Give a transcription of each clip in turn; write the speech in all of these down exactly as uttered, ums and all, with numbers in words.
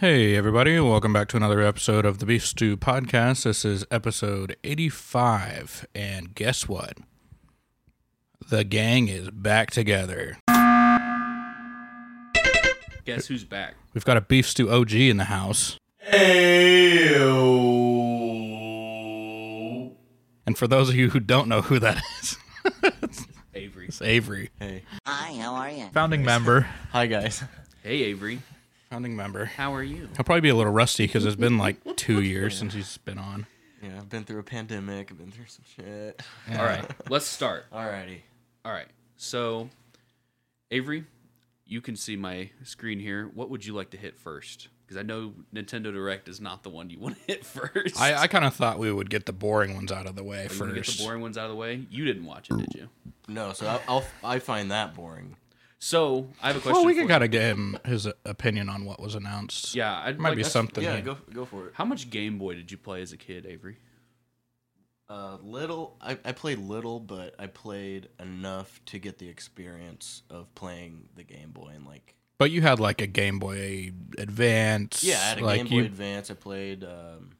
Hey everybody, welcome back to another episode of the Beef Stew Podcast. This is episode eighty-five, and guess what? The gang is back together. Guess who's back? We've got a Beef Stew O G in the house. Ayo. And for those of you who don't know who that is, Avery. it's Avery. Hey. Hi, how are you? Founding member. Hi, guys. Hey, Avery. Founding member. How are you? He'll probably be a little rusty because it's been like two years since he's been on. Yeah, I've been through a pandemic. I've been through some shit. Yeah. All right, let's start. Alrighty. All right, so, Avery, you can see my screen here. What would you like to hit first? Because I know Nintendo Direct is not the one you want to hit first. I, I kind of thought we would get the boring ones out of the way Are you first. gonna get the boring ones out of the way? You didn't watch it, did you? No, so I'll, I'll I find that boring. So, I have a question Well, we for could you. kind of get him his opinion on what was announced. Yeah, I'd Might like be to- something. Yeah, he- go go for it. How much Game Boy did you play as a kid, Avery? Uh, little. I, I played little, but I played enough to get the experience of playing the Game Boy and like. But you had like a Game Boy Advance. Yeah, I had a like Game Boy you, Advance. I played. Um,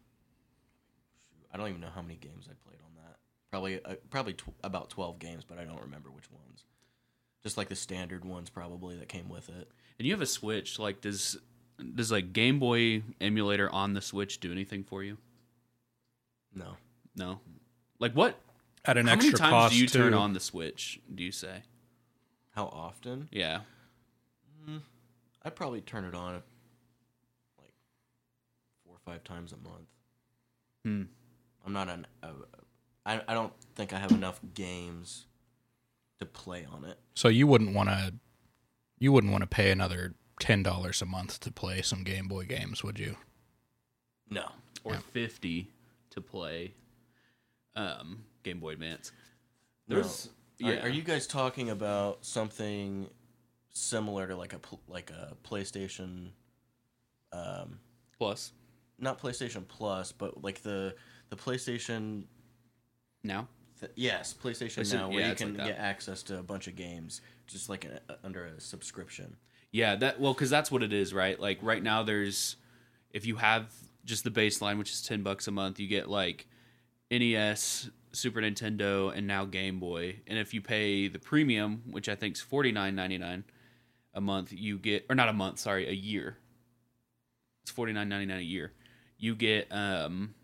I don't even know how many games I played on that. Probably uh, probably tw- about twelve games, but I don't remember which ones. Just like the standard ones, probably that came with it. And you have a Switch. Like, does does like Game Boy emulator on the Switch do anything for you? No. No. Like what? at an How many extra times cost do you turn too. on the Switch? Do you say? How often? Yeah. I'd probably turn it on like four or five times a month. Hmm. I'm not an. Uh, I I don't think I have enough games to play on it. So you wouldn't want to. You wouldn't want to pay another ten dollars a month to play some Game Boy games, would you? No. Or Yeah. fifty to play um, Game Boy Advance. No. There's Are, yeah. are you guys talking about something similar to like a pl- like a PlayStation? Um, Plus not PlayStation Plus, but like the the PlayStation. now? Th- yes, PlayStation PlayStation- Now, where yeah, you it's can like that. get access to a bunch of games, just like a, under a subscription. Yeah, that well, because that's what it is, right? Like right now, there's if you have just the baseline, which is ten bucks a month, you get like N E S, Super Nintendo, and now Game Boy. And if you pay the premium, which I think is forty nine ninety nine a month, you get or not a month, sorry, a year. It's forty nine ninety nine a year. You get um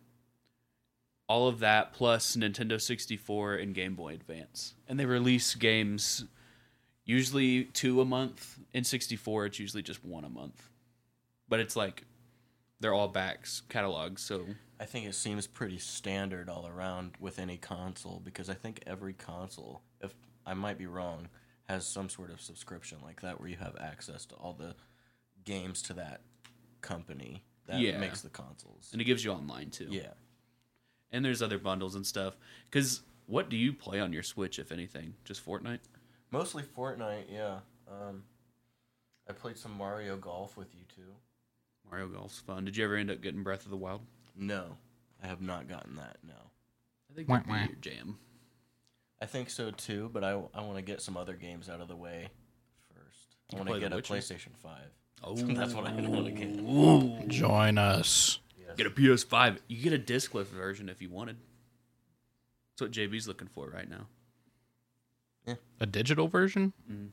all of that plus Nintendo sixty-four and Game Boy Advance, and they release games. Usually two a month. In sixty-four, it's usually just one a month. But it's like, they're all backs catalogs, so... I think it seems pretty standard all around with any console because I think every console, if I might be wrong, has some sort of subscription like that where you have access to all the games to that company that Yeah. makes the consoles. And it gives you online, too. Yeah. And there's other bundles and stuff. Because what do you play on your Switch, if anything? Just Fortnite? Mostly Fortnite, yeah. Um, I played some Mario Golf with you too. Mario Golf's fun. Did you ever end up getting Breath of the Wild? No, I have not gotten that, no. I think Wah, that'd be wah. your jam. I think so too, but I, I want to get some other games out of the way first. I You want to play The get a Witcher? PlayStation five. Oh, That's what I want to get. Ooh. Join us. Get a P S five. You get a discless version if you wanted. That's what J B's looking for right now. A digital version?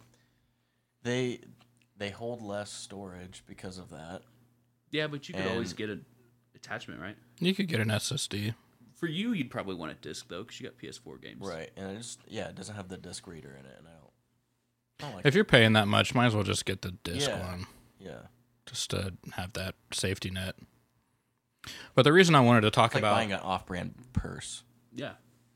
They they hold less storage because of that. Yeah, but you could always And- get an attachment, right? You could get an S S D. For you, you'd probably want a disc though, because you got P S four games. Right, and it just yeah, it doesn't have the disc reader in it, and I don't. I don't like If you're paying that much, might as well just get the disc Yeah. one, yeah, just to have that safety net. But the reason I wanted to talk it's like about buying an off-brand purse. Yeah.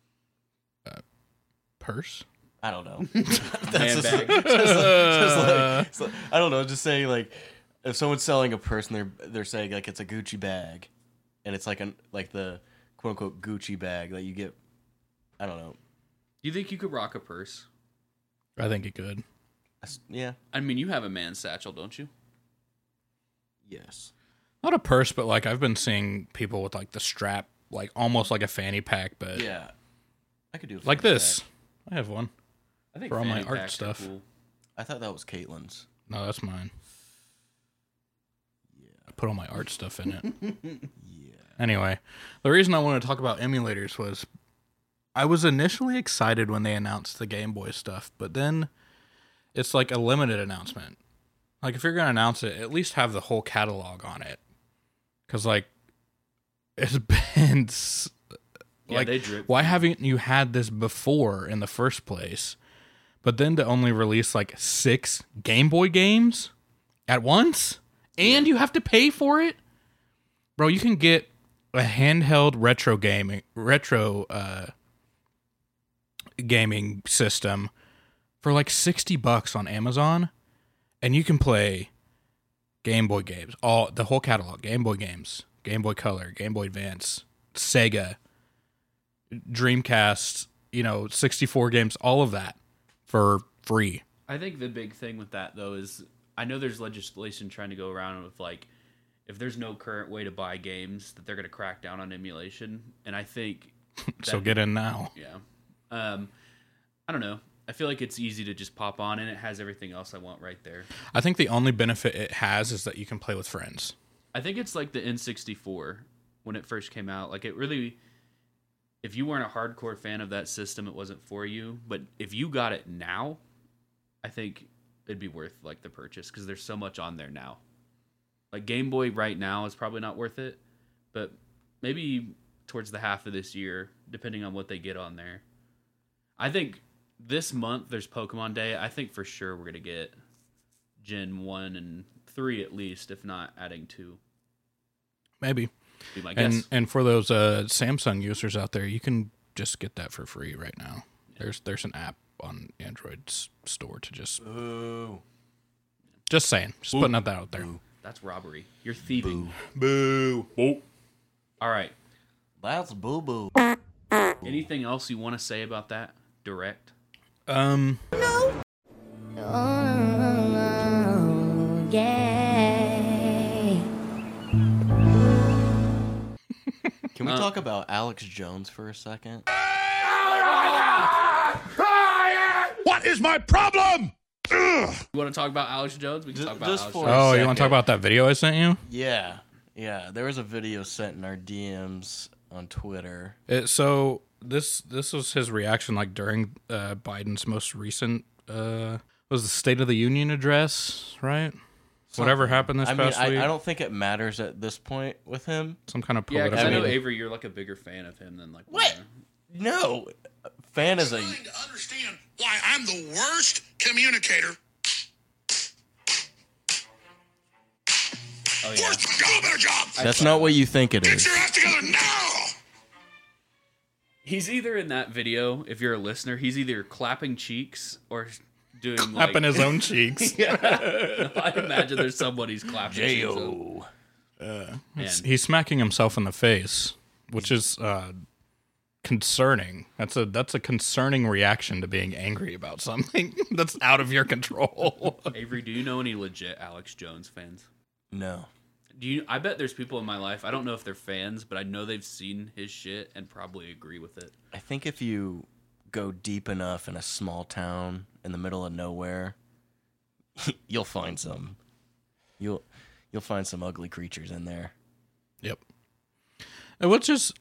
purse. I don't know. Man just, bag. just like, just like- it's like- I don't know. Just saying like, if someone's selling a purse and they're they're saying like it's a Gucci bag, and it's like an like the quote unquote Gucci bag that you get. I don't know. You think you could rock a purse? I think it could. That's- Yeah. I mean, you have a man satchel, don't you? Yes. Not a purse, but like I've been seeing people with like the strap, like almost like a fanny pack, but Yeah. I could do it like this. I have one. I think For all my fanny art packs are stuff. cool. I thought that was Caitlin's. No, that's mine. Yeah. put all my art stuff in it. Yeah. Anyway, the reason I wanted to talk about emulators was I was initially excited when they announced the Game Boy stuff, but then it's like a limited announcement. Like, if you're going to announce it, at least have the whole catalog on it. Because, like, it's been... s- Yeah, like, they drip. why haven't you had this before in the first place? But then to only release, like, six Game Boy games at once? And you have to pay for it? Bro, you can get a handheld retro gaming... Retro, uh... gaming system for, like, sixty bucks on Amazon. And you can play Game Boy games, all the whole catalog, Game Boy games, Game Boy Color, Game Boy Advance, Sega, Dreamcast, you know, sixty-four games, all of that for free. I think the big thing with that, though, is I know there's legislation trying to go around with, like, if there's no current way to buy games, that they're going to crack down on emulation. And I think... So that- get in now. Yeah. Um, I don't know. I feel like it's easy to just pop on, and it has everything else I want right there. I think the only benefit it has is that you can play with friends. I think it's like the N sixty-four when it first came out. Like, it really... If you weren't a hardcore fan of that system, it wasn't for you. But if you got it now, I think it'd be worth, like, the purchase, because there's so much on there now. Like, Game Boy right now is probably not worth it, but maybe towards the half of this year, depending on what they get on there. I think this month there's Pokemon Day. I think for sure we're going to get Gen one and three at least, if not adding two. Maybe. Be my guess. And and for those uh, Samsung users out there, you can just get that for free right now. Yeah. There's there's an app on Android's store to just... Ooh. Just saying. Just Ooh. putting that out there. Ooh. That's robbery. You're thieving. Boo. Boo. All right. That's boo boo. Anything else you want to say about that? Direct? Um... Oh, yeah. Can we Uh, talk about Alex Jones for a second? What is my problem? Ugh. You want to talk about Alex Jones? We can Ju- talk about just Alex for- Jones. Oh, you second. want to talk about that video I sent you? Yeah. Yeah. There was a video sent in our D Ms on Twitter. It, so this this was his reaction, like during uh, Biden's most recent uh, was the State of the Union address, right? Whatever happened this I mean, past I, week, I don't think it matters at this point with him. some kind of Yeah, political. because I know I mean- Avery, you're like a bigger fan of him than like What? No. Fan is a... Trying to understand why I'm the worst communicator. Oh yeah. Worst job, better job. That's not what you think it Get is. your act together now. He's either in that video, if you're a listener, he's either clapping cheeks or doing clapping like, his own cheeks. I imagine there's someone he's clapping cheeks of. J-O. Man. He's smacking himself in the face, which is uh, concerning. That's a that's a concerning reaction to being angry about something that's out of your control. Avery, do you know any legit Alex Jones fans? No. Do you? I bet there's people in my life. I don't know if they're fans, but I know they've seen his shit and probably agree with it. I think if you go deep enough in a small town in the middle of nowhere, you'll find some. You'll you'll find some ugly creatures in there. Yep. And what's just,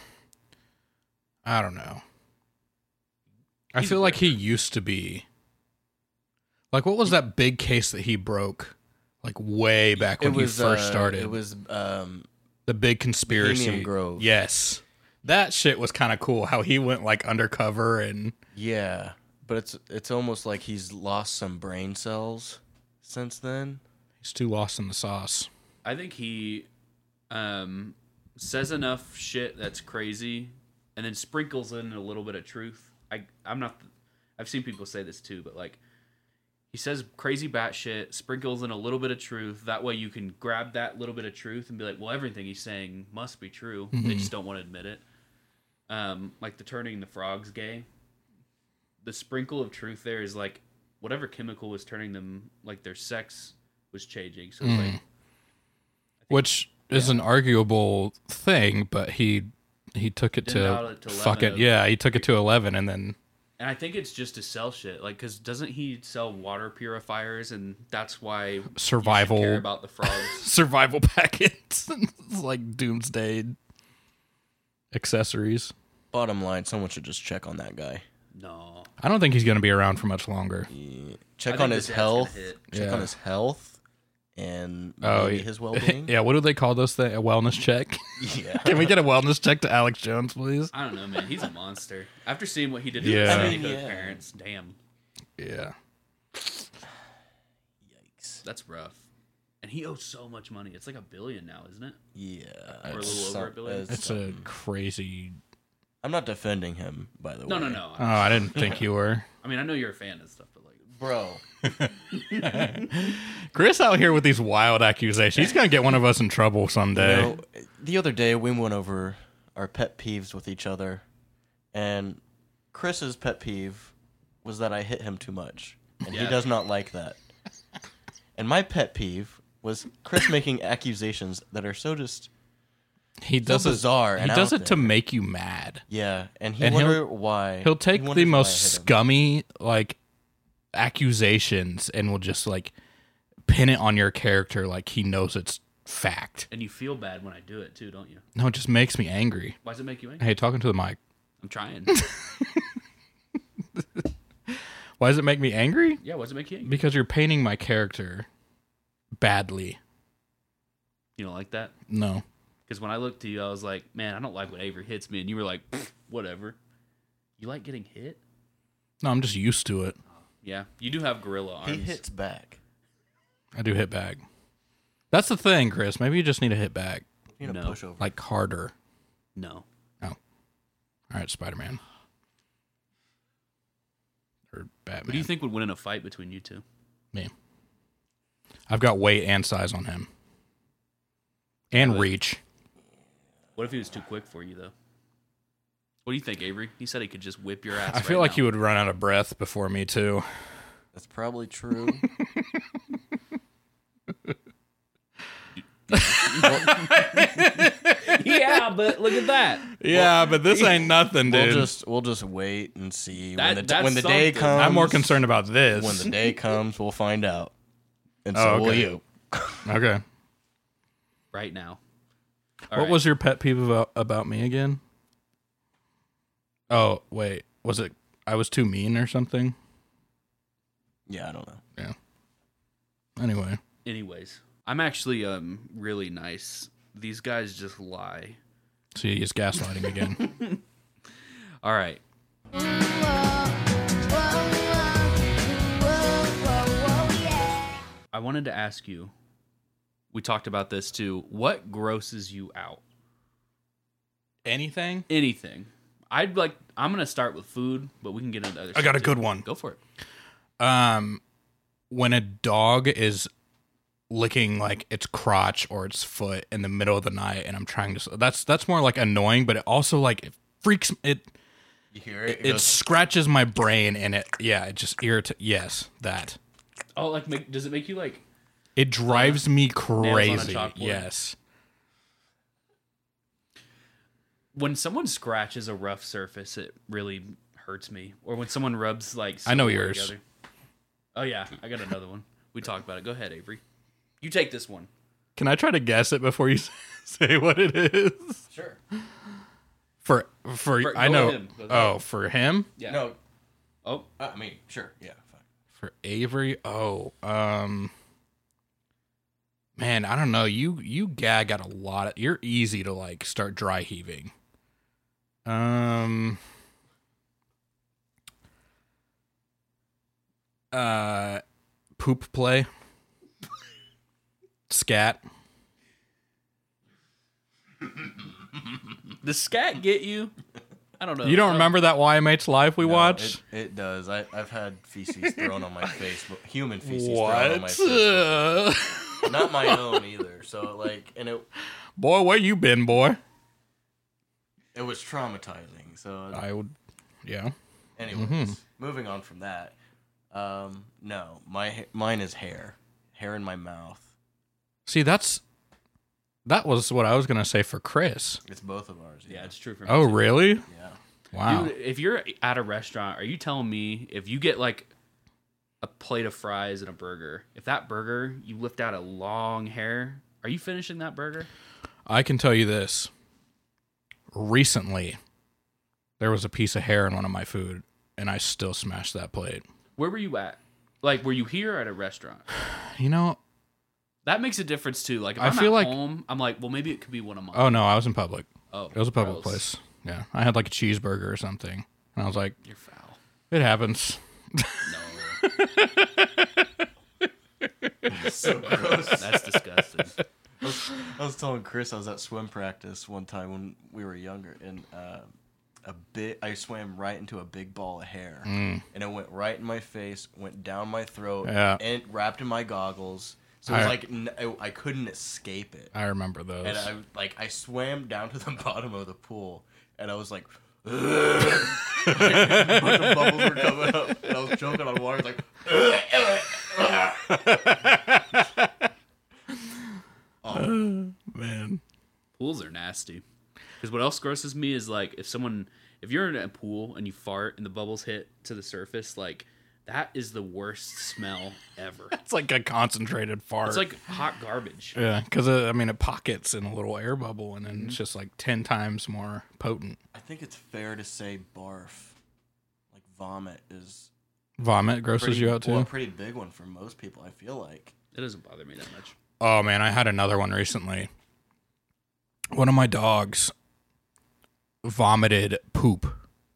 I don't know. I He's feel like he different. used to be. Like, what was that big case that he broke? Like, way back when it was he first uh, started. It was um, the big conspiracy. Bohemian Grove. Yes. That shit was kind of cool. How he went, like, undercover and. yeah, but it's it's almost like he's lost some brain cells since then. He's too lost in the sauce. I think he um, says enough shit that's crazy, and then sprinkles in a little bit of truth. I I'm not. I've seen people say this too, but like he says crazy batshit, sprinkles in a little bit of truth. That way you can grab that little bit of truth and be like, well, everything he's saying must be true. Mm-hmm. They just don't want to admit it. Um, like the turning the frogs gay. The sprinkle of truth there is like whatever chemical was turning them, like their sex was changing. So it's like. Which is an arguable thing, but he he took it Dimmed out to it to fuck it. eleven of- Yeah, he took it to eleven and then And I think it's just to sell shit. Like, because doesn't he sell water purifiers, and that's why Survival. you should care about the frogs. Survival packets. It's like doomsday accessories. Bottom line, someone should just check on that guy. No, I don't think he's going to be around for much longer. Yeah. I Check think on the his dad's health. gonna hit. Check Yeah. on his health and Oh, maybe yeah. his well-being. Yeah, what do they call those things? A wellness check? Yeah. Can we get a wellness check to Alex Jones, please? I don't know, man. He's a monster. After seeing what he did to Yeah. his I Sandy mean, Hook yeah. parents, damn, Yeah. Yikes. that's rough. And he owes so much money. It's like a billion now, isn't it? Yeah. Or a it's little over a some- billion? it's It's a something. crazy. I'm not defending him, by the No, way. no, no. Oh, I didn't think you were. I mean, I know you're a fan and stuff, but like, Bro. Chris out here with these wild accusations. He's going to get one of us in trouble someday. You know, the other day we went over our pet peeves with each other, and Chris's pet peeve was that I hit him too much, and he Yeah. does not like that. And my pet peeve was Chris making accusations that are so just he does it, bizarre He and does out it to there. make you mad. yeah, and he And he'll- wonder why He'll take he the wonders why I most hit him. scummy like accusations and will just like pin it on your character like he knows it's fact. and you feel bad when I do it too, don't you? No, it just makes me angry. Why does it make you angry? Hey, talking to the mic. I'm trying. Why does it make me angry? Yeah, why does it make you angry? Because you're painting my character badly. You don't like that? No. Because when I looked to you, I was like, man, I don't like when Avery hits me. And you were like, "Pfft, whatever. You like getting hit? No, I'm just used to it. Yeah, you do have gorilla arms. He hits back. I do hit back. That's the thing, Chris. Maybe you just need to hit back. You need No. to push over. Like harder. No. All right, Spider-Man. Or Batman. What do you think would win in a fight between you two? Me. I've got weight and size on him. And but- reach. What if he was too quick for you, though? What do you think, Avery? He said he could just whip your ass. I feel right like now. he would run out of breath before me, too. That's probably true. Yeah, but look at that. Yeah, but this ain't nothing, we'll dude. just we'll just wait and see That- when the that's when the day something. comes. I'm more concerned about this. When the day comes, we'll find out, and Oh, so will okay. you. Okay. Right now. What was your pet peeve about, about me again? Oh, wait. Was it I was too mean or something? Yeah, I don't know. Yeah. Anyway. Anyways, I'm actually um really nice. These guys just lie. See, he's gaslighting again. All right. I wanted to ask you. We talked about this too. What grosses you out? Anything? Anything. I'd like. I'm gonna start with food, but we can get into other. I stuff got a too. good one. Go for it. Um, when a dog is licking like its crotch or its foot in the middle of the night, and I'm trying to, that's that's more like annoying, but it also like it freaks it. You hear it? It, scratches my brain, and it yeah, it just irritates. Yes, that Oh, like, make, does it make you like? it drives me on a crazy. chalkboard. Yes, When someone scratches a rough surface, it really hurts me. Or when someone rubs like. I know silverware yours. Together. Oh yeah, I got another one. We talked about it. Go ahead, Avery. You take this one. can I try to guess it before you say what it is? Sure. For for, For- I go know. with him. Go Oh, for him. Yeah. No, Oh, uh, I mean, sure. Yeah, fine. For Avery, oh, um, man, I don't know. You you gag at a lot. Of, you're easy to like start dry heaving. Um, uh, poop play, scat. does scat get you? I don't know. You don't Uh, remember that Y M H Live we No, watched? It, it does. I, I've had feces thrown on my face, but human feces thrown on my face. before. Uh, Not my own either. So like, and it boy, where you been, boy? it was traumatizing. So, I would, yeah. anyways, Mm-hmm. moving on from that. Um, no, my ha- mine is hair, hair in my mouth. See, that's that was what I was gonna say for Chris. It's both of ours. Yeah, Yeah. it's true for me. Oh, too. really? Yeah. Wow. Dude, if you're at a restaurant, are you telling me if you get like a plate of fries and a burger, if that burger, you lift out a long hair, are you finishing that burger? I can tell you this. Recently, there was a piece of hair in one of my food, and I still smashed that plate. Where were you at? Like, were you here or at a restaurant? You know, That makes a difference too. Like, if I I'm feel at like- home, I'm like, well, maybe it could be one of mine. oh no, I was in public. Oh, It was a public gross. place. Yeah. I had like a cheeseburger or something. And I was like, You're foul. it happens. No, So gross. that's disgusting. I was telling Chris I was at swim practice one time when we were younger, and uh, a bit I swam right into a big ball of hair, and it went right in my face, went down my throat, Yeah. and wrapped in my goggles. So it was I- like n- I, I couldn't escape it, I remember those. and I like I swam down to the bottom of the pool, and I was like. like, the bubbles were coming up, and I was choking on water, like. Man. Pools are nasty. Because what else grosses me is like if someone, if you're in a pool and you fart and the bubbles hit to the surface, like that is the worst smell ever. It's like a concentrated fart. It's like hot garbage. yeah, because uh, I mean, it pockets in a little air bubble, and then it's just like ten times more potent. I think it's fair to say barf, like vomit, is Vomit grosses pretty, you out too. well, a pretty big one for most people. I feel like. It doesn't bother me that much. Oh man, I had another one recently. One of my dogs vomited poop.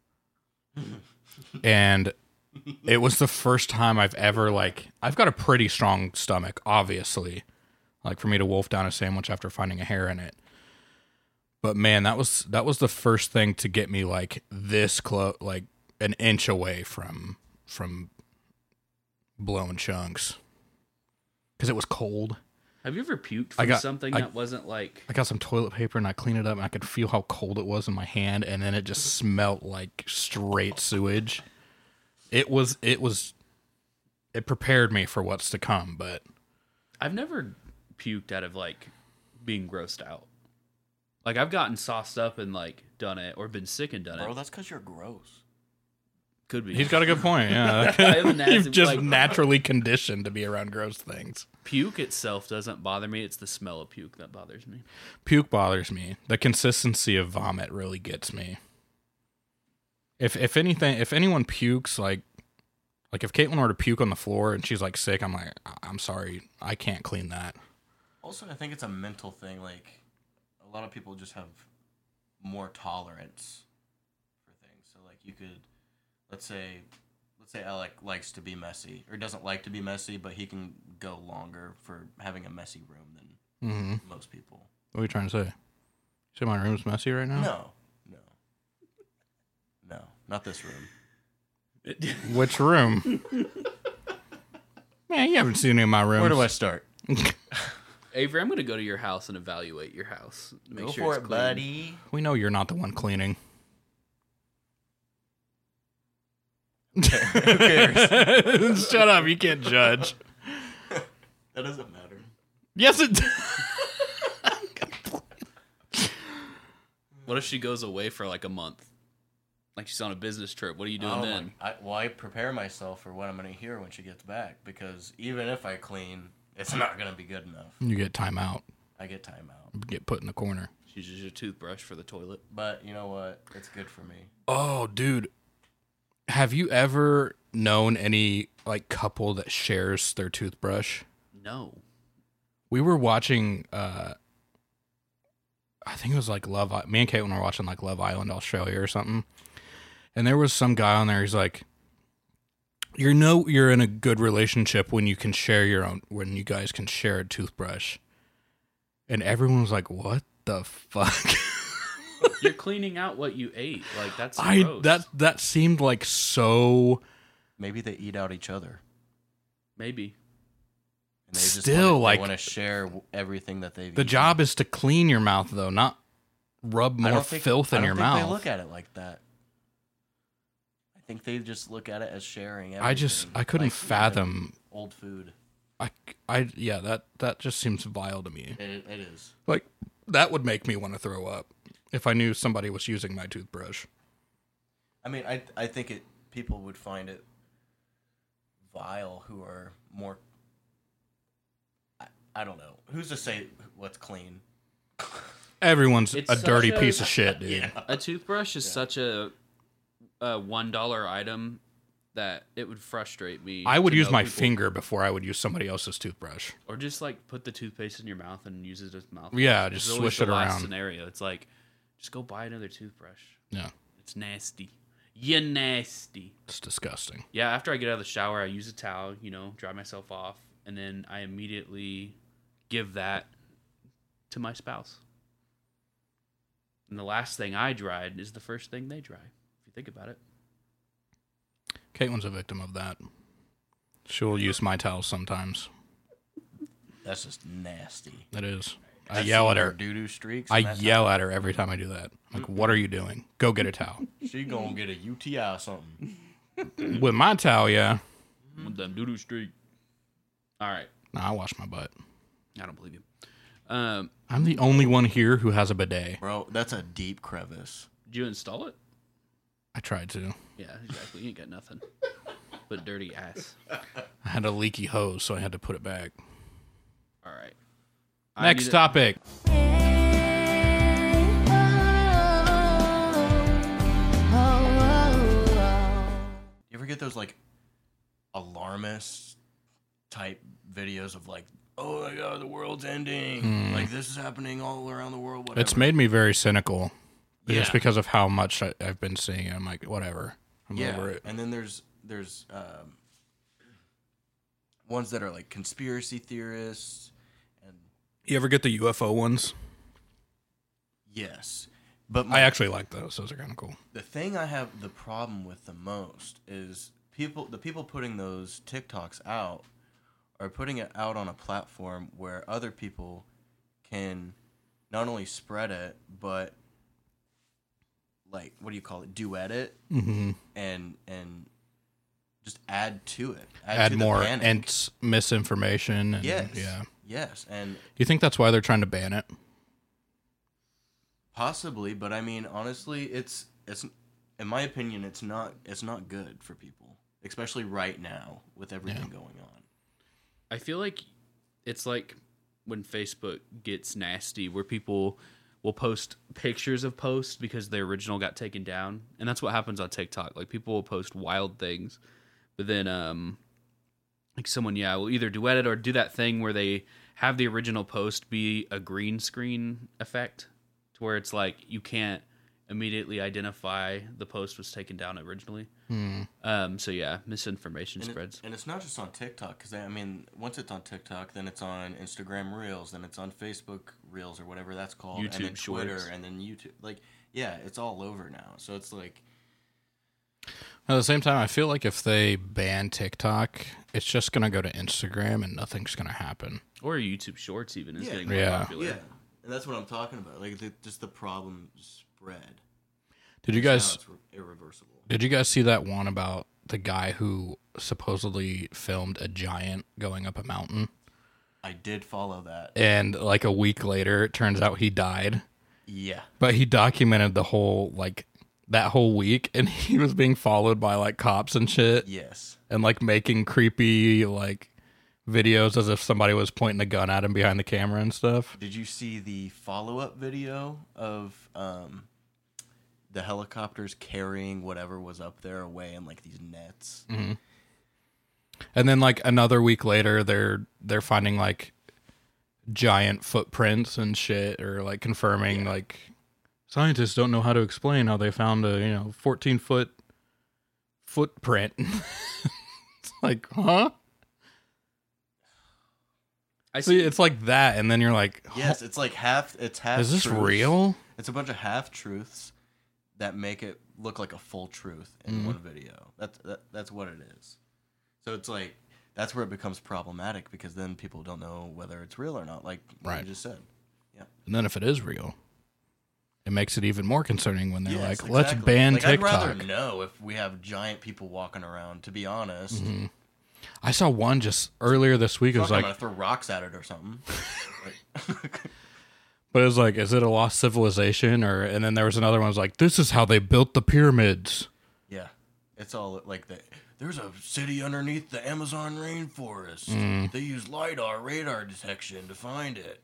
And it was the first time I've ever like I've got a pretty strong stomach, obviously. Like for me to wolf down a sandwich after finding a hair in it. But man, that was that was the first thing to get me like this close, like an inch away from from blowing chunks. Cuz it was cold. Have you ever puked I from got- something I- that wasn't like I got some toilet paper and I cleaned it up and I could feel how cold it was in my hand, and then it just smelled like straight sewage. It was it was it prepared me for what's to come, but I've never puked out of like being grossed out. Like I've gotten sauced up and like done it or been sick and done Bro, it. that's because you're gross. Could be. he's got a good point. Yeah. I have a nasty- You've just like- naturally conditioned to be around gross things. Puke itself doesn't bother me. It's the smell of puke that bothers me. Puke bothers me. The consistency of vomit really gets me. If if anything, if anyone pukes, like like if Caitlin were to puke on the floor and she's like sick, I'm like, I'm sorry, I can't clean that. Also, I think it's a mental thing. Like, a lot of people just have more tolerance for things. So, like, you could, let's say, let's say Alec likes to be messy, or doesn't like to be messy, but he can go longer for having a messy room than Mm-hmm. most people. What are you trying to say? You say my room's messy right now? No, no, no, not this room. Which room? Man, you haven't seen any of my rooms. Where do I start? Avery, I'm going to go to your house and evaluate your house. Make Go sure for it's it, clean. buddy. We know you're not the one cleaning. Who cares? Shut up, you can't judge. That doesn't matter. Yes, it does. What if she goes away for like a month? Like she's on a business trip. What are you doing Oh then? my- I, well, I prepare myself for what I'm going to hear when she gets back, because even if I clean, it's not going to be good enough. You get time out. I get time out. Get put in the corner. She uses your toothbrush for the toilet. But you know what? It's good for me. Oh, dude. Have you ever known any like couple that shares their toothbrush? No. We were watching uh I think it was like Love I- me and Caitlin were watching like Love Island Australia or something. And there was some guy on there, he's like, you know you're in a good relationship when you can share your own when you guys can share a toothbrush. And everyone was like, what the fuck? You're cleaning out what you ate. Like that's I gross. that that seemed like so Maybe they eat out each other. Maybe. And they just Still, wanna, like- want to share w- everything that they've the eaten. job is to clean your mouth though, not rub I more don't think- filth I in don't your think mouth. They look at it like that. I think they just look at it as sharing. Everything. I just I couldn't Like, fathom old food. I, I yeah that that just seems vile to me. It, it is. Like that would make me want to throw up if I knew somebody was using my toothbrush. I mean, I I think it people would find it vile who are more. I, I don't know. Who's to say what's clean? Everyone's It's a such dirty a- piece of shit, dude. Yeah. A toothbrush is such a, a one dollar item that it would frustrate me. I would to use know my people- finger before I would use somebody else's toothbrush. or just like put the toothpaste in your mouth and use it as mouth. Yeah, It's just always swish the it last around. Scenario. It's like, just go buy another toothbrush. Yeah, It's nasty. You nasty. it's disgusting. Yeah, after I get out of the shower, I use a towel, you know, dry myself off, and then I immediately give that to my spouse. And the last thing I dried is the first thing they dry, if you think about it. Caitlin's a victim of that. She'll use my towels sometimes. That's just nasty. It is. I I've yell seen at her. Doo doo streaks. I and that yell at her every time I do that. Like, what are you doing? Go get a towel. time She gonna get a U T I or something. With my towel, yeah. With them doo-doo streak. All right. Nah, I wash my butt. I don't believe you. Um, I'm the only one here who has a bidet. Bro, that's a deep crevice. did you install it? I tried to. Yeah, exactly. You ain't got nothing but dirty ass. I had a leaky hose, so I had to put it back. All right. I Next need to- topic. You ever get those like alarmist type videos of like, oh my god, the world's ending. Like this is happening all around the world. Whatever. It's made me very cynical. Just Yeah. because of how much I, I've been seeing it. I'm like, whatever. I'm yeah. over it. And then there's there's um, ones that are like conspiracy theorists, and You ever get the U F O ones? yes, but I my, actually like those. Those are kind of cool. the thing I have the problem with the most is people the people putting those TikToks out are putting it out on a platform where other people can not only spread it but like what do you call it duet it Mm-hmm. and and just add to it Add to the more panic. and s- misinformation. And, yes Yeah. yes and Do you think that's why they're trying to ban it? possibly, but I mean honestly it's it's in my opinion it's not it's not good for people, especially right now with everything Yeah. going on. I feel like it's like when Facebook gets nasty, where people will post pictures of posts because their original got taken down, and that's what happens on TikTok. Like people will post wild things, but then um, like someone yeah will either duet it or do that thing where they have the original post be a green screen effect, to where it's like you can't immediately identify the post was taken down originally. Hmm. Um, so yeah, misinformation And, it- spreads. and it's not just on TikTok, because I mean, once it's on TikTok, then it's on Instagram Reels, then it's on Facebook Reels or whatever that's called, and then YouTube Twitter, Shorts. and then YouTube. Like, yeah, it's all over now. So it's like, At the same time, I feel like if they ban TikTok, it's just going to go to Instagram and nothing's going to happen. Or YouTube Shorts even is Yeah. getting more Yeah. popular. yeah, and that's what I'm talking about. Like, the, just the problem spread. Did you Now guys it's re- irreversible. Did you guys see that one about the guy who supposedly filmed a giant going up a mountain? I did follow that. And like a week later, it turns out he died. Yeah. But he documented the whole, like, that whole week, and he was being followed by, like, cops and shit, Yes. and, like, making creepy, like, videos as if somebody was pointing a gun at him behind the camera and stuff. Did you see the follow-up video of um, the helicopters carrying whatever was up there away in like these nets? Mm-hmm. And then, like, another week later, they're they're finding, like, giant footprints and shit, or, like, confirming, Yeah. like, scientists don't know how to explain how they found a, you know, fourteen-foot footprint. It's like, huh? I See, see. it's like that, and then you're like, Yes, it's like half. It's half. is this truths. real? It's a bunch of half truths that make it look like a full truth in Mm-hmm. one video. That's that, that's what it is. So it's like that's where it becomes problematic, because then people don't know whether it's real or not. Like what Right. you just said. And then if it is real, it makes it even more concerning when they're Yes, like, let's exactly. ban like, TikTok. I'd rather know if we have giant people walking around. To be honest, Mm-hmm. I saw one just earlier this week. It was I'm like, gonna throw rocks at it or something. Like- but it was like, is it a lost civilization? Or and then there was another one that was like, this is how they built the pyramids. It's all like the there's a city underneath the Amazon rainforest. Mm. They use LiDAR radar detection to find it.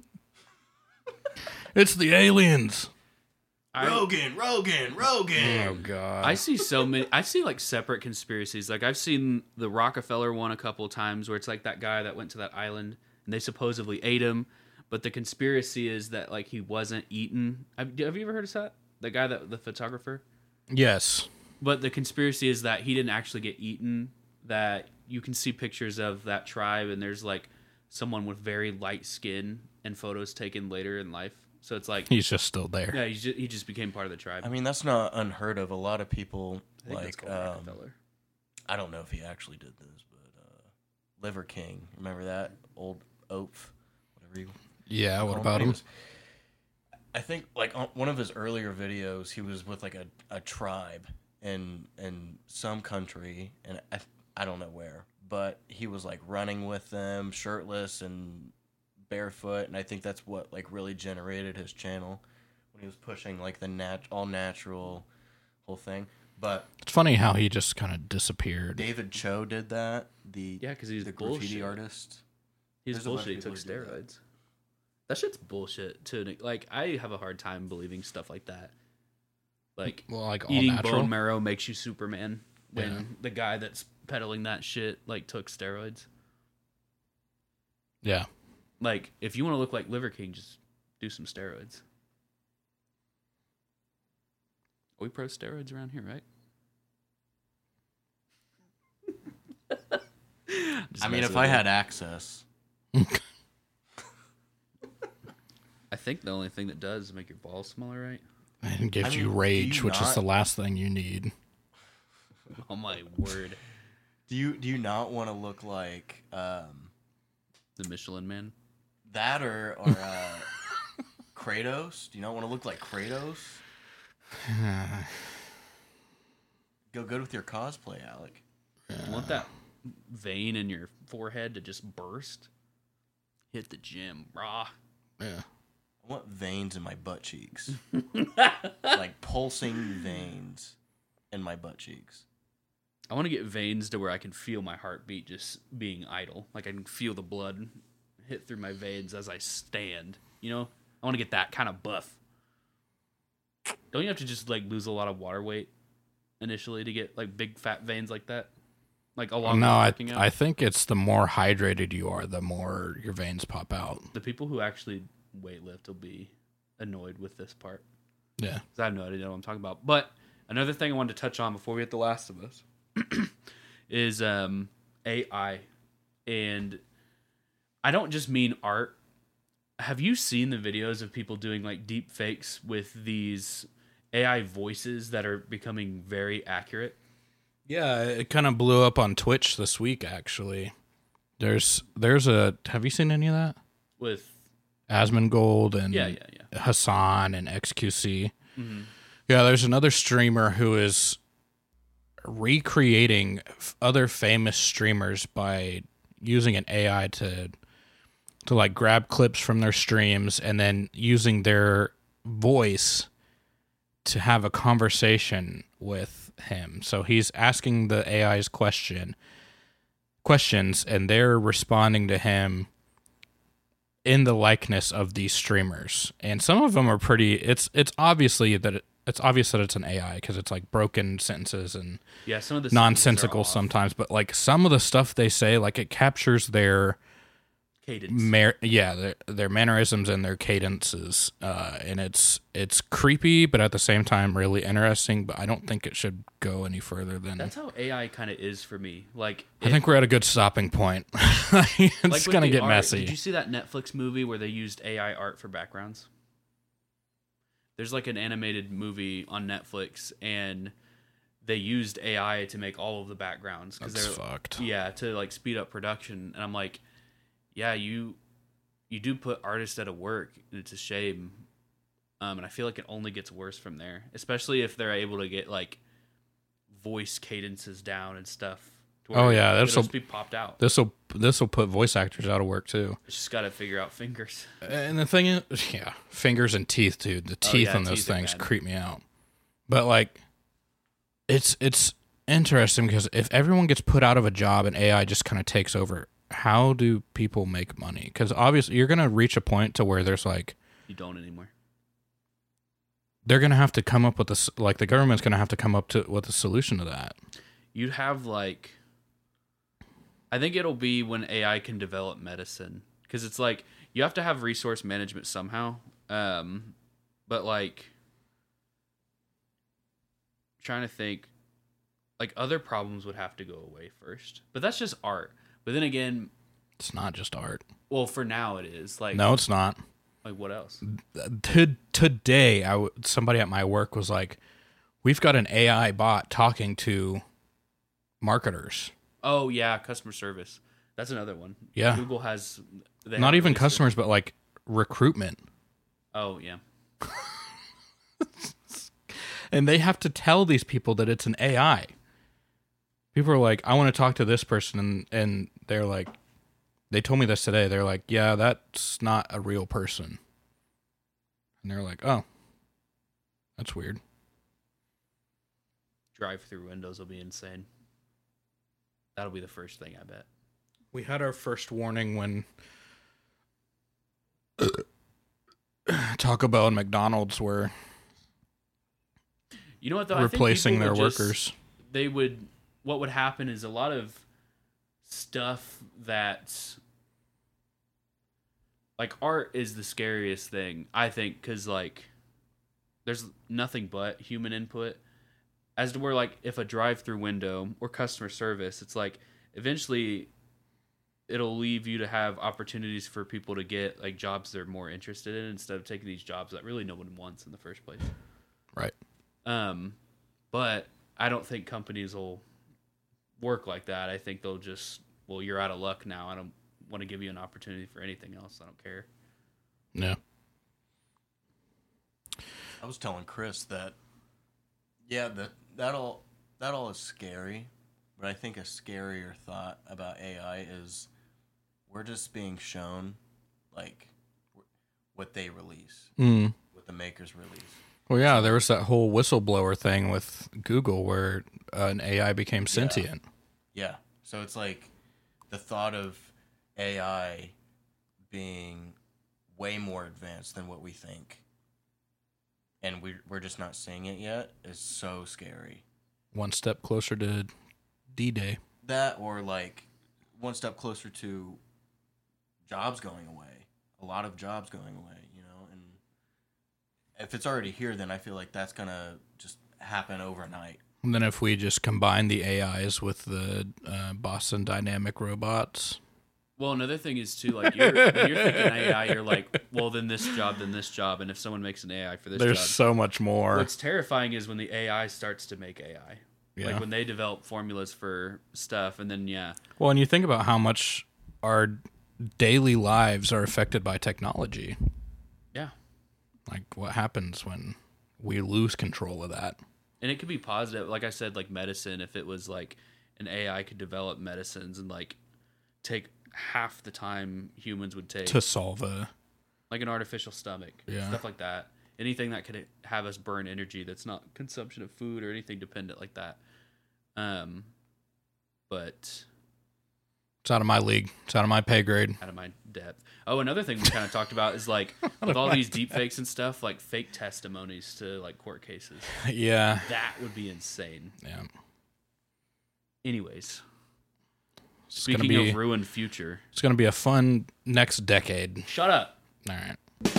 It's the aliens. I, Rogan, Rogan, Rogan. Oh god. I see so many. I see like separate conspiracies. Like I've seen the Rockefeller one a couple of times, where it's like that guy that went to that island and they supposedly ate him, but the conspiracy is that like he wasn't eaten. Have, have you ever heard of that? The guy that the photographer. Yes. But the conspiracy is that he didn't actually get eaten. That you can see pictures of that tribe, and there's like someone with very light skin and photos taken later in life. So it's like He's just still there. yeah, he just, he just became part of the tribe. I mean, that's not unheard of. A lot of people I think that's like called um, Rockefeller. I don't know if he actually did this, but uh, Liver King, remember that old oaf, whatever you. Yeah, what call about He him? was- I think like on one of his earlier videos, he was with like a, a tribe in in some country, and I I don't know where, but he was like running with them, shirtless and barefoot, and I think that's what like really generated his channel when he was pushing like the nat all natural whole thing. But It's funny how he just kind of disappeared. David Cho did that. The Yeah, because he's the graffiti bullshit. artist. He's There's a bunch of bullshit. He took people who do that. steroids. That shit's bullshit. To like, I have a hard time believing stuff like that. Like Well, like all eating natural. bone marrow makes you Superman. When Yeah. the guy that's peddling that shit like took steroids. Yeah. Like, if you want to look like Liver King, just do some steroids. We pro steroids around here, right? Just I mean, messing if with I you. had access, I think the only thing that does is make your balls smaller, right? And it gives I you mean, do rage, you which is not- the last thing you need. Oh my word. do you do you not want to look like um, The Michelin Man. that or or uh, Kratos? Do you not want to look like Kratos? Go good with your cosplay, Alec. You want that vein in your forehead to just burst? Hit the gym, brah. Yeah. I want veins in my butt cheeks, like pulsing veins in my butt cheeks. I want to get veins to where I can feel my heartbeat just being idle. Like I can feel the blood hit through my veins as I stand. You know? I want to get that kind of buff. Don't you have to just like lose a lot of water weight initially to get like big fat veins like that? Like along No, with I working out? I think it's the more hydrated you are, the more your veins pop out. The people who actually weightlift will be annoyed with this part. Yeah. 'Cause I have no idea what I'm talking about. But another thing I wanted to touch on before we hit The Last of Us is um, A I. And I don't just mean art. Have you seen the videos of people doing like deep fakes with these A I voices that are becoming very accurate? Yeah, it kind of blew up on Twitch this week actually. There's there's a have you seen any of that? With Asmongold and yeah, yeah, yeah. Hassan and X Q C. Mm-hmm. Yeah, there's another streamer who is recreating f- other famous streamers by using an A I to to like grab clips from their streams and then using their voice to have a conversation with him. So he's asking the A I's question questions and they're responding to him in the likeness of these streamers. And some of them are pretty it's it's obviously that it, it's obvious that it's an A I because it's like broken sentences and Yeah, some of the sentences are nonsensical off. sometimes, but like some of the stuff they say, like it captures their Cadence. Mar- yeah, their, their mannerisms and their cadences, uh, and it's it's creepy, but at the same time really interesting. But I don't think it should go any further than. That's how A I kind of is for me. Like I think we're at a good stopping point. it's like with gonna the get art, messy. Did you see that Netflix movie where they used A I art for backgrounds? There's like an animated movie on Netflix, and they used A I to make all of the backgrounds That's they're fucked. yeah to like speed up production. And I'm like, yeah, you you do put artists out of work, and it's a shame. Um, and I feel like it only gets worse from there, especially if they're able to get like voice cadences down and stuff. to Oh, where yeah, it'll that's a- just be popped out. This will this will put voice actors out of work too. It's just got to figure out fingers. And the thing is, yeah, fingers and teeth, dude. The Oh, teeth yeah, on those teeth are things bad. creep me out. But like, it's it's interesting because if everyone gets put out of a job and A I just kind of takes over, how do people make money? Because obviously you're going to reach a point to where there's like... You don't anymore. They're going to have to come up with this, like the government's going to have to come up to with a solution to that. You'd have like, I think it'll be when A I can develop medicine. Because it's like, you have to have resource management somehow. Um, but like, trying to think, like other problems would have to go away first. But that's just art. But then again, it's not just art. Well, for now it is. Like no, it's not. Like what else? To, today, I w- somebody at my work was like, "We've got an A I bot talking to marketers." Oh yeah, customer service. That's another one. Yeah, Google has not even customers, but like recruitment. Oh yeah. And they have to tell these people that it's an A I. People are like, "I want to talk to this person," and, and they're like, they told me this today. They're like, "Yeah, that's not a real person." And they're like, "Oh, that's weird." Drive-through windows will be insane. That'll be the first thing, I bet. We had our first warning when Taco Bell and McDonald's were you know what though? replacing I think their just, workers. They would. What would happen is a lot of stuff that, like, art is the scariest thing, I think, because like there's nothing but human input. As to where, like, if a drive-through window or customer service, it's like eventually it'll leave you to have opportunities for people to get like jobs they're more interested in instead of taking these jobs that really no one wants in the first place. Right. Um, but I don't think companies will work like that. I think they'll just, well, you're out of luck now. I don't want to give you an opportunity for anything else. I don't care. Yeah. I was telling Chris that, yeah, that that all that all is scary, but I think a scarier thought about A I is we're just being shown like what they release, Mm. what the makers release. Well, yeah, there was that whole whistleblower thing with Google where uh, an A I became sentient. Yeah. yeah. So it's like the thought of A I being way more advanced than what we think, and we we're just not seeing it yet, is so scary. One step closer to D-Day. That, or like one step closer to jobs going away. A lot of jobs going away, you know, and if it's already here, then I feel like that's gonna just happen overnight. And then if we just combine the A Is with the uh, Boston Dynamic robots. Well, another thing is too, like you're, when you're thinking A I, you're like, well, then this job, then this job, and if someone makes an A I for this There's job, so much more. What's terrifying is when the A I starts to make A I. Yeah. Like when they develop formulas for stuff, and then yeah. Well, and you think about how much our daily lives are affected by technology. Yeah. Like what happens when we lose control of that? And it could be positive. Like I said, like medicine, if it was like an A I could develop medicines and like take half the time humans would take to solve a like an artificial stomach, yeah. stuff like that. Anything that could have us burn energy that's not consumption of food or anything dependent like that. Um, but it's out of my league. It's out of my pay grade. Out of my depth. Oh, another thing we kind of talked about is like with all these deep fakes and stuff, like fake testimonies to like court cases. Yeah. That would be insane. Yeah. Anyways. It's Speaking be, of ruined future. It's going to be a fun next decade. Shut up. All right.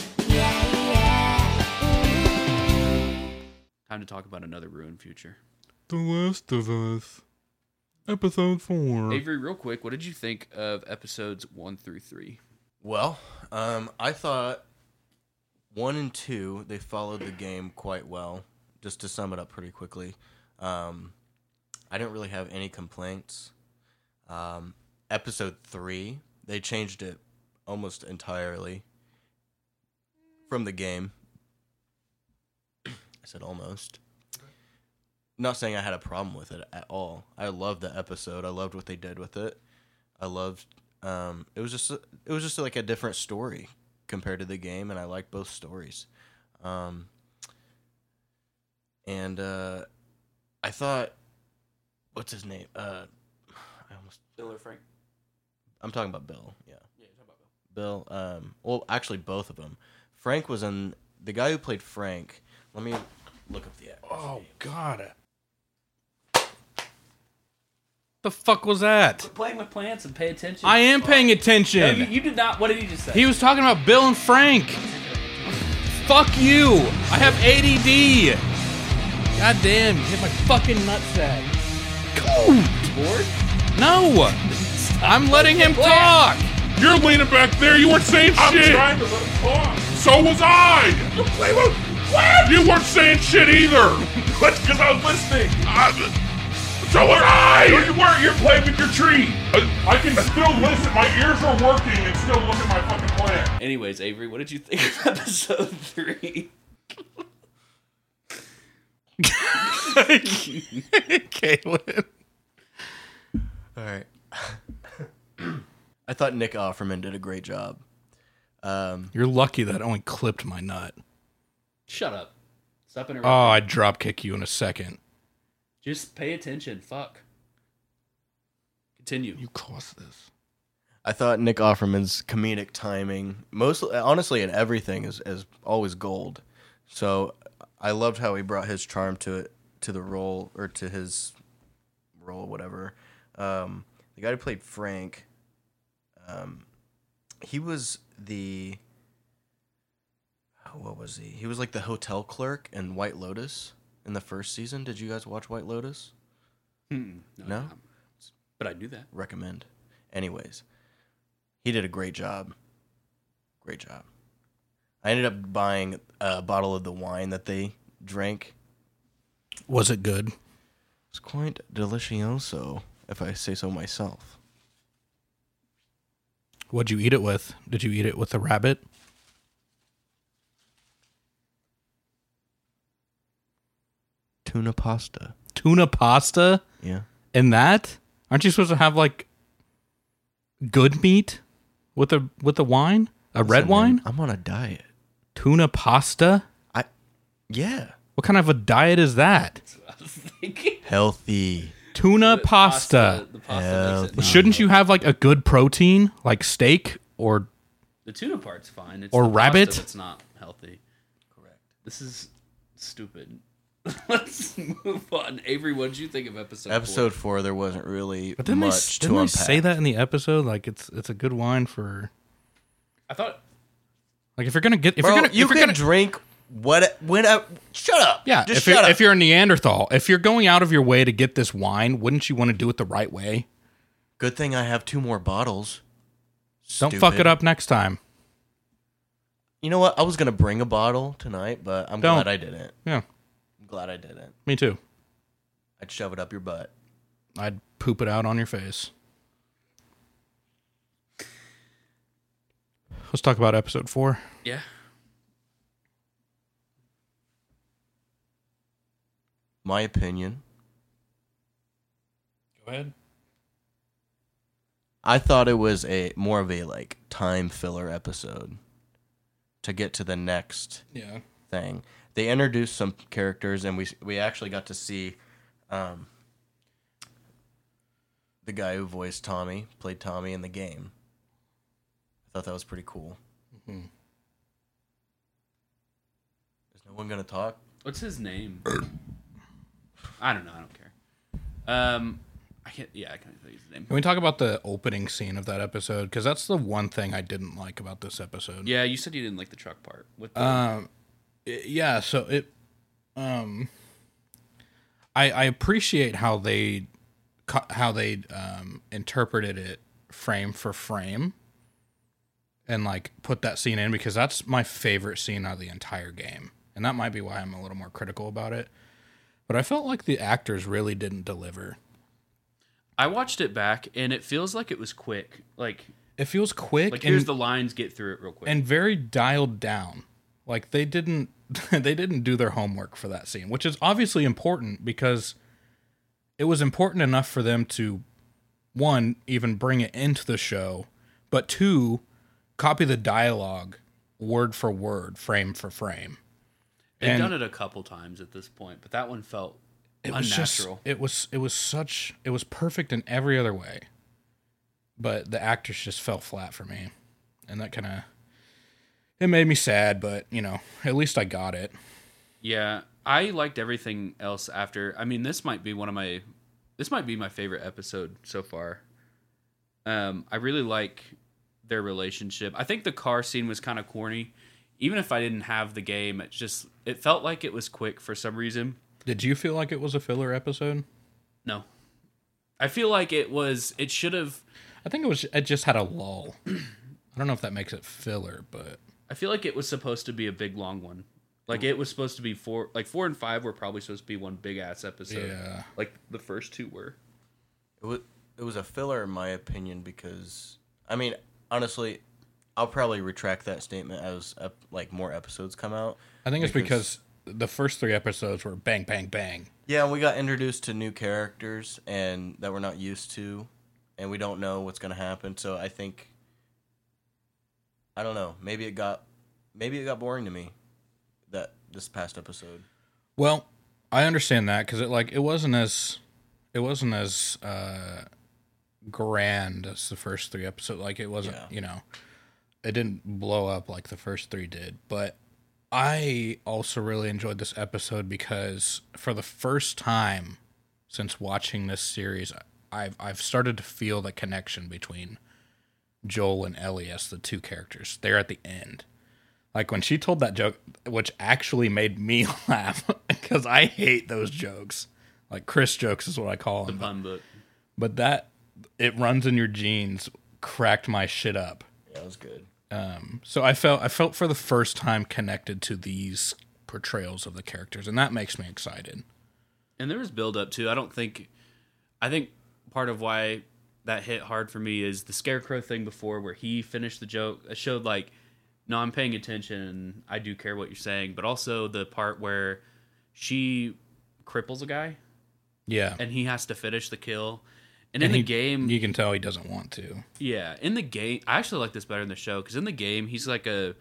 Time to talk about another ruined future. The Last of Us. Episode four. Avery, real quick, what did you think of episodes one through three? Well, um, I thought one and two, they followed the game quite well. Just to sum it up pretty quickly. Um, I didn't really have any complaints. Um, episode three, they changed it almost entirely from the game. I said almost. Not saying I had a problem with it at all. I loved the episode. I loved what they did with it. I loved. Um, it was just. It was just like a different story compared to the game, and I liked both stories. Um, and uh, I thought what's his name? Uh, I almost. Bill or Frank? I'm talking about Bill. Yeah. Yeah, you're talking about Bill. Bill. Um. Well, actually, both of them. Frank was in the guy who played Frank. Let me look up the actor. Oh God. The fuck was that? Quit playing with plants and pay attention. I am paying No, attention. you, you did not. What did he just say? He was talking about Bill and Frank. Fuck you. I have A D D. God damn, you hit my fucking nutsack. Go. bored. No. I'm letting him talk. You're leaning back there. You weren't saying I'm shit. trying to let him talk. So was I. Wait, what? What? You weren't saying shit either. What? Because I was listening. I, so was I. No, you weren't. You're playing with your tree. I, I can still listen. My ears are working and still look at my fucking plant. Anyways, Avery, what did you think of episode three? Caitlin. All right. I thought Nick Offerman did a great job. Um, You're lucky that only clipped my nut. Shut up. Stop interrupting. Oh, I'd drop kick you in a second. Just pay attention. Fuck. Continue. You caused this. I thought Nick Offerman's comedic timing, mostly honestly in everything, is, is always gold. So I loved how he brought his charm to it, to the role, or to his role, whatever. Um, the guy who played Frank, um, he was the what was he? He was like the hotel clerk in White Lotus in the first season. Did you guys watch White Lotus? Hmm. No? um, But I knew that. Recommend. Anyways, he did a great job. Great job. I ended up buying a bottle of the wine that they drank. Was it good? It's quite delicioso, if I say so myself. What'd you eat it with? Did you eat it with a rabbit? Tuna pasta. Tuna pasta? Yeah. And that? Aren't you supposed to have like good meat with a with the wine? A red Listen, wine? man, I'm on a diet. Tuna pasta? I, yeah. What kind of a diet is that? I was thinking. Healthy. Tuna pasta. The pasta Hell, makes it not- Shouldn't you have like a good protein, like steak or The tuna part's fine. It's Or the pasta rabbit? that's not healthy. Correct. This is stupid. Let's move on. Avery, what did you think of episode Episode four? four, there wasn't really But didn't they, much didn't to they unpack. say that in the episode? Like it's it's a good wine for I thought like if you're gonna get if Bro, you're gonna you if you're can gonna drink what when I, shut up. yeah Just if shut you're up. if you're a Neanderthal, if you're going out of your way to get this wine, wouldn't you want to do it the right way? Good thing I have two more bottles. Don't fuck Stupid. it up next time. You know what? I was gonna bring a bottle tonight, but I'm Don't. glad I didn't. Yeah, I'm glad I didn't. me too. I'd shove it up your butt. I'd poop it out on your face. Let's talk about episode four. yeah. My opinion. Go ahead. I thought it was a more of a like time filler episode to get to the next Yeah. thing. They introduced some characters, and we we actually got to see um, the guy who voiced Tommy, played Tommy in the game. I thought that was pretty cool. Mhm. Is no one gonna talk? What's his name? I don't know. I don't care. Um, I can't. Yeah, I can't tell you his name. Can we talk about the opening scene of that episode? Because that's the one thing I didn't like about this episode. Yeah, you said you didn't like the truck part. With the, Um, i- yeah. So it, um, I I appreciate how they, co- how they um interpreted it frame for frame, and like put that scene in because that's my favorite scene out of the entire game, and that might be why I'm a little more critical about it. But I felt like the actors really didn't deliver. I watched it back, and it feels like it was quick. Like, It feels quick. like and, here's the lines. Get through it real quick. and very dialed down. Like they didn't they didn't do their homework for that scene, which is obviously important because it was important enough for them to one, even bring it into the show, but two, copy the dialogue word for word, frame for frame. They've and- done it a couple times at this point, but that one felt it was just unnatural. it was it was such it was perfect in every other way, but the actors just fell flat for me, and that kind of it made me sad. But you know, at least I got it. Yeah, I liked everything else after. I mean, this might be one of my this might be my favorite episode so far. Um, I really like their relationship. I think the car scene was kind of corny. Even if I didn't have the game, it just it felt like it was quick for some reason. Did you feel like it was a filler episode? No. I feel like it was it should have I think it was. It just had a lull. I don't know if that makes it filler, but I feel like it was supposed to be a big long one. Like it was supposed to be four like four and five were probably supposed to be one big ass episode. yeah, Like the first two were. It was it was a filler in my opinion because I mean honestly, I'll probably retract that statement as ep- like more episodes come out. I think it's because- because the first three episodes were bang, bang, bang. Yeah, we got introduced to new characters and that we're not used to, and we don't know what's gonna happen. So I think I don't know. Maybe it got maybe it got boring to me that this past episode. Well, I understand that because it like it wasn't as it wasn't as uh, grand as the first three episodes. Like it wasn't, Yeah. you know, it didn't blow up like the first three did. But I also really enjoyed this episode because for the first time since watching this series, I've I've started to feel the connection between Joel and Ellie as the two characters. They're at the end. Like when she told that joke, which actually made me laugh because I hate those jokes. Like Chris jokes is what I call The them. pun book. But that, it runs in your genes, cracked my shit up. Yeah, it was good. Um, so I felt I felt for the first time connected to these portrayals of the characters, and that makes me excited. And there was build up too. I don't think I think part of why that hit hard for me is the Scarecrow thing before where he finished the joke. It showed like, no, I'm paying attention and I do care what you're saying, but also the part where she cripples a guy Yeah, and he has to finish the kill. And, and in the he- game, you can tell he doesn't want to. yeah, in the game, I actually like this better in the show because in the game, he's like a,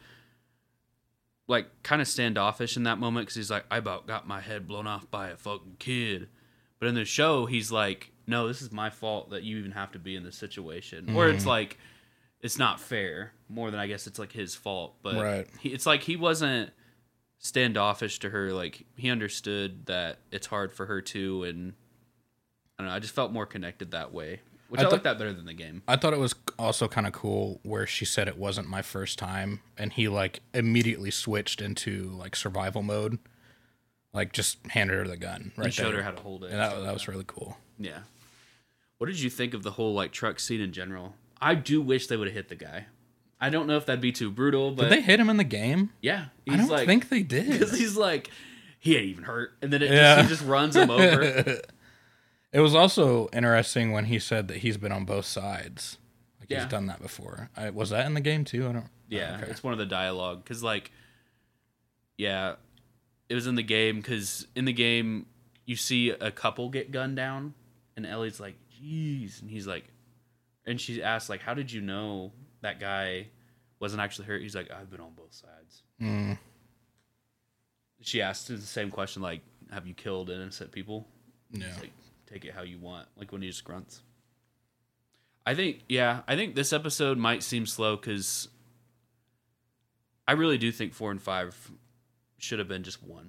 like kind of standoffish in that moment because he's like, I about got my head blown off by a fucking kid. But in the show, he's like, no, this is my fault that you even have to be in this situation. Or it's like, it's not fair more than I guess it's like his fault. But Right. he, it's like he wasn't standoffish to her. Like he understood that it's hard for her too. And I don't know, I just felt more connected that way. Which I, I like thought- that better than the game. I thought it was also kind of cool where she said it wasn't my first time, and he like immediately switched into like survival mode, like just handed her the gun right And showed there. her how to hold it. and that, that was really cool. Yeah. What did you think of the whole like truck scene in general? I do wish they would have hit the guy. I don't know if that'd be too brutal, but Did they hit him in the game? yeah, I don't like, think they did. because he's like he ain't even hurt, and then it Yeah. just, he just runs him over. It was also interesting when he said that he's been on both sides. Like Yeah. he's done that before. I, was that in the game too? I don't. Yeah, okay. it's one of the dialogue because like, yeah, it was in the game because in the game you see a couple get gunned down, and Ellie's like, "Jeez," and he's like, and she asks like, "How did you know that guy wasn't actually hurt?" He's like, "I've been on both sides." Mm. She asked the same question like, "Have you killed innocent people?" Yeah. He's like, "Take it how you want," like when he just grunts. I think, yeah, I think this episode might seem slow because I really do think four and five should have been just one.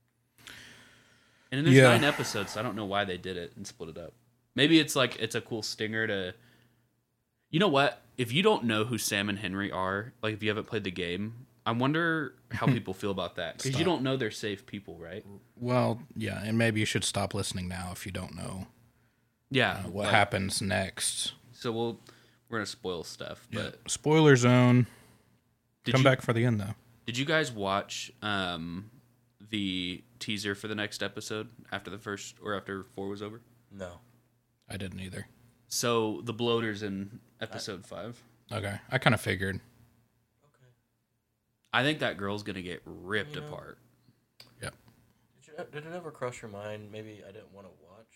And then there's Yeah. nine episodes, so I don't know why they did it and split it up. Maybe it's like it's a cool stinger to. You know what? If you don't know who Sam and Henry are, like if you haven't played the game, I wonder how people feel about that because you Stop. don't know they're safe people, right? Well, yeah, and maybe you should stop listening now if you don't know Yeah. uh, what like- happens next. So we'll we're gonna spoil stuff, but Spoiler zone. did Come you, back for the end though. Did you guys watch um, the teaser for the next episode after the first or after four was over? No. I didn't either. So the bloaters in episode five. Okay, I kind of figured. Okay. I think that girl's gonna get ripped You know- apart. Yep. Did, you, did it ever cross your mind? Maybe I didn't want to watch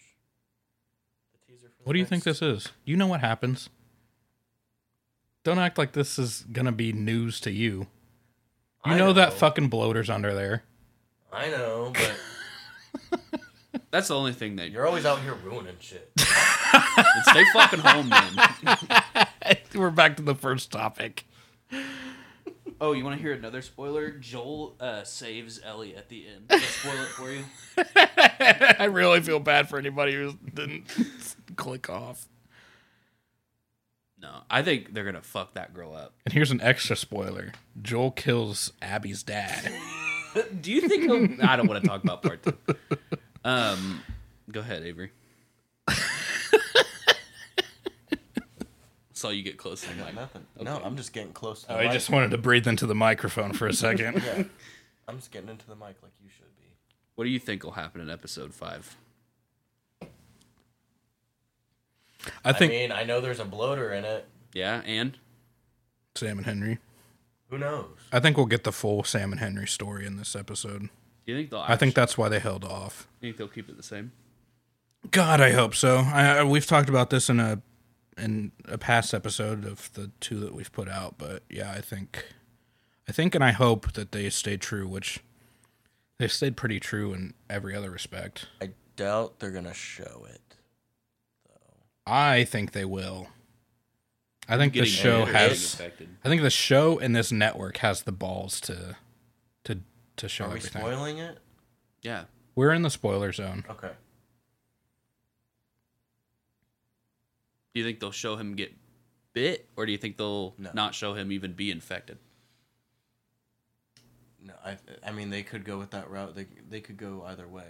the teaser. For What do you think this is? You know what happens. Don't act like this is gonna be news to you. You I know, that know. fucking bloater's under there. I know, but That's the only thing that You're always out here ruining shit. stay fucking home, man. We're back to the first topic. Oh, you want to hear another spoiler? Joel uh, saves Ellie at the end. Did I spoil it for you? I really feel bad for anybody who didn't click off. No, I think they're gonna fuck that girl up. And here's an extra spoiler. Joel kills Abby's dad. Do you think he'll... I don't want to talk about part two. Um, go ahead, Avery. Saw you get close to the mic. Nothing. No, I'm just getting close to the Oh, I mic. just wanted to breathe into the microphone for a second. Yeah. I'm just getting into the mic like you should be. What do you think will happen in episode five? I think I mean, I know there's a bloater in it. Yeah, and Sam and Henry. Who knows? I think we'll get the full Sam and Henry story in this episode. do you think they'll? I think that's why they held off. You think they'll keep it the same? God, I hope so. I, I, we've talked about this in a in a past episode of the two that we've put out, but yeah, I think, I think, and I hope that they stay true, which they stayed pretty true in every other respect. I doubt they're gonna show it. I think they will. I think the Getting show getting has. affected. I think the show and this network has the balls to, to, to show Are we everything. spoiling it? Yeah. We're in the spoiler zone. Okay. Do you think they'll show him get bit, or do you think they'll No. not show him even be infected? No, I. I mean, they could go with that route. They they could go either way.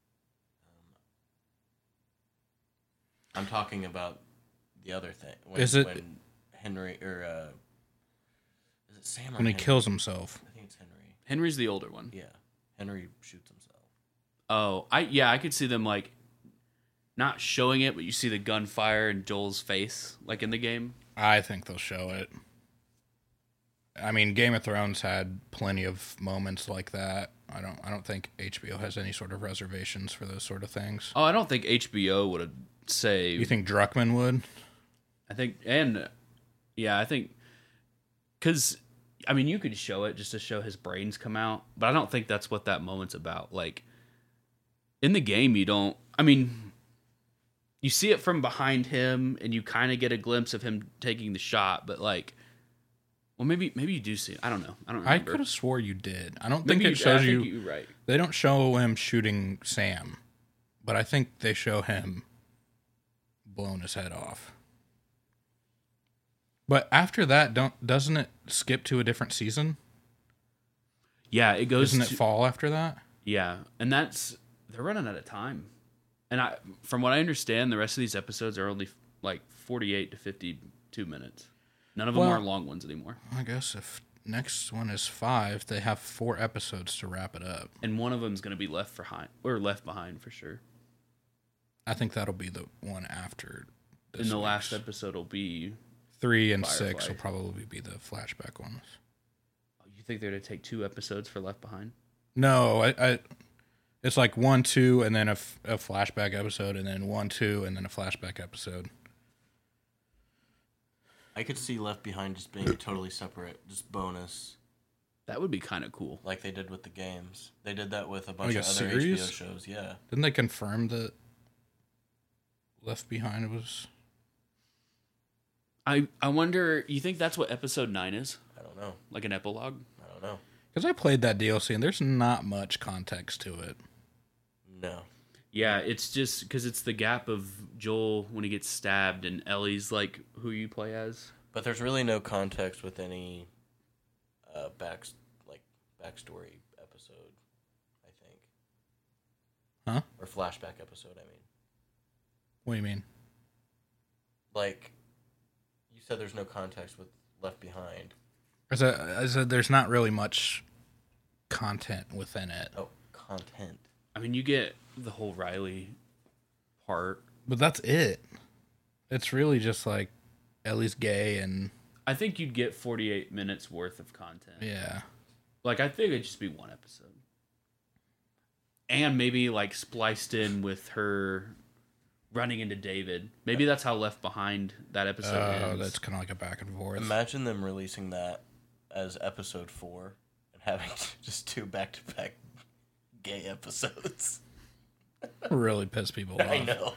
Um, I'm talking about the other thing. When, Is it- when Henry or uh, is it Sam or When he Henry? kills himself. I think it's Henry. Henry's the older one. Yeah, Henry shoots himself. Oh, I yeah, I could see them like not showing it, but you see the gunfire in Joel's face, like in the game. I think they'll show it. I mean, Game of Thrones had plenty of moments like that. I don't. I don't think H B O has any sort of reservations for those sort of things. Oh, I don't think H B O would have say. You think Druckmann would? I think, and yeah, I think because I mean, you could show it just to show his brains come out, but I don't think that's what that moment's about. Like in the game, you don't. I mean, you see it from behind him, and you kind of get a glimpse of him taking the shot, but like, well, maybe maybe you do see it. I don't know. I don't. I Remember. could have swore you did. I don't Maybe think it you- shows I you. think you're right. They don't show him shooting Sam, but I think they show him blowing his head off. But after that, don't doesn't it skip to a different season? Yeah, it goes. Isn't it to- fall after that? Yeah, and that's they're running out of time, and I, from what I understand, the rest of these episodes are only like forty-eight to fifty-two minutes. None of them Well- are long ones anymore, I guess if next one is five, they have four episodes to wrap it up. and one of them is going to be left behind or left behind for sure. I think that'll be the one after. This And the last week's. episode will be. Three and Firefly. six will probably be the flashback ones. You think they're going to take two episodes for Left Behind? No, I, I it's like one, two, and then a, f- a flashback episode, and then one, two, and then a flashback episode. I could see Left Behind just being totally separate, just bonus, That would be kind of cool. like they did with the games. They did that with a bunch Like a of other H B O series? shows. Yeah. Didn't they confirm that Left Behind was? I I wonder. You think that's what episode nine is? I don't know. Like an epilogue? I don't know. Because I played that D L C and there's not much context to it. No. Yeah, it's just because it's the gap of Joel when he gets stabbed, and Ellie's like who you play as. But there's really no context with any uh, back like backstory episode, I think. Huh? Or flashback episode, I mean. What do you mean? Like, you said there's no context with Left Behind. I said, I said there's not really much content within it. Oh, content. I mean, you get the whole Riley part. But that's it. It's really just like Ellie's gay and I think you'd get forty-eight minutes worth of content. yeah. Like, I think it'd just be one episode. And maybe, like, spliced in with her running into David. Maybe that's how Left Behind that episode Oh, ends. that's kind of like a back and forth. Imagine them releasing that as episode four and having just two back-to-back gay episodes. Really piss people off. I know.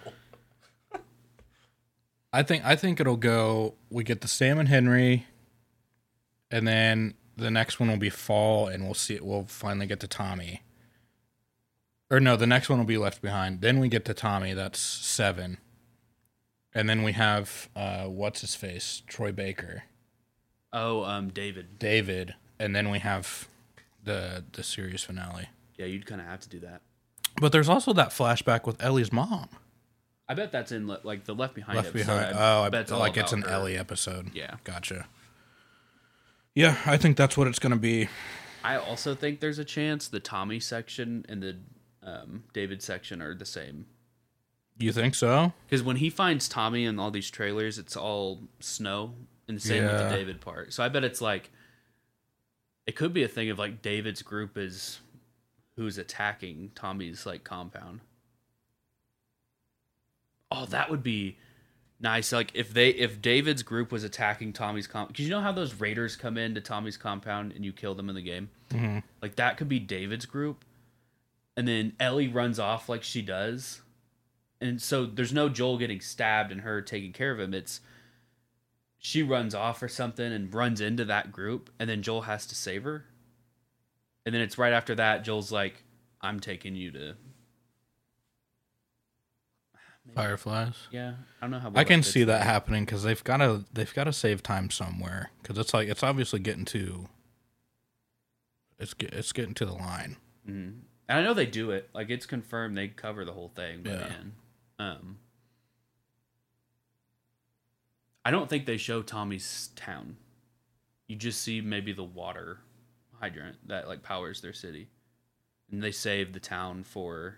I think I think it'll go. We get the Sam and Henry, and then the next one will be Fall, and we'll see. We'll finally get to Tommy. Or no, the next one will be Left Behind. Then we get to Tommy. That's seven, and then we have uh, what's his face, Troy Baker, Oh, um, David. David, and then we have the the series finale. Yeah, you'd kind of have to do that. But there's also that flashback with Ellie's mom. I bet that's in le- like the Left Behind. Left episode. Behind. I Oh, I bet bet like it's an about her. Ellie episode. Yeah. Gotcha. Yeah, I think that's what it's gonna be. I also think there's a chance the Tommy section and the um, David section are the same. You think so? Because when he finds Tommy in all these trailers, it's all snow, and the same with Yeah. the David part. So I bet it's like, it could be a thing of like David's group is who's attacking Tommy's like compound. Oh, that would be nice. Like if they if David's group was attacking Tommy's compound, because you know how those raiders come into Tommy's compound and you kill them in the game. Mm-hmm. Like that could be David's group, and then Ellie runs off like she does, and so there's no Joel getting stabbed and her taking care of him. It's she runs off or something and runs into that group, and then Joel has to save her. And then it's right after that Joel's like, "I'm taking you to." Fireflies. Yeah, I don't know how. well I can fits see that there. happening because they've got to they've got to save time somewhere because it's like it's obviously getting to it's get, it's getting to the line. Mm-hmm. And I know they do it. Like it's confirmed they cover the whole thing. But Yeah. man, um, I don't think they show Tommy's town. You just see maybe the water hydrant that like powers their city, and they save the town for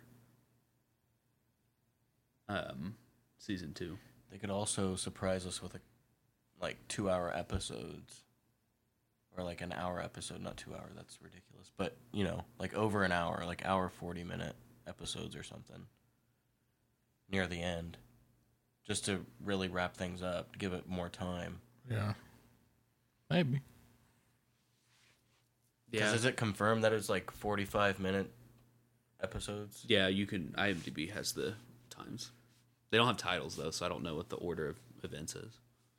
um season two. They could also surprise us with a, like two hour episodes, or like an hour episode, not two hour. That's ridiculous. But you know, like over an hour, like hour forty minute episodes or something near the end, just to really wrap things up, give it more time. Yeah, maybe. Because Yeah, is it confirmed that it's like forty five minute episodes? yeah. You can. IMDb has the times. They don't have titles though, so I don't know what the order of events is.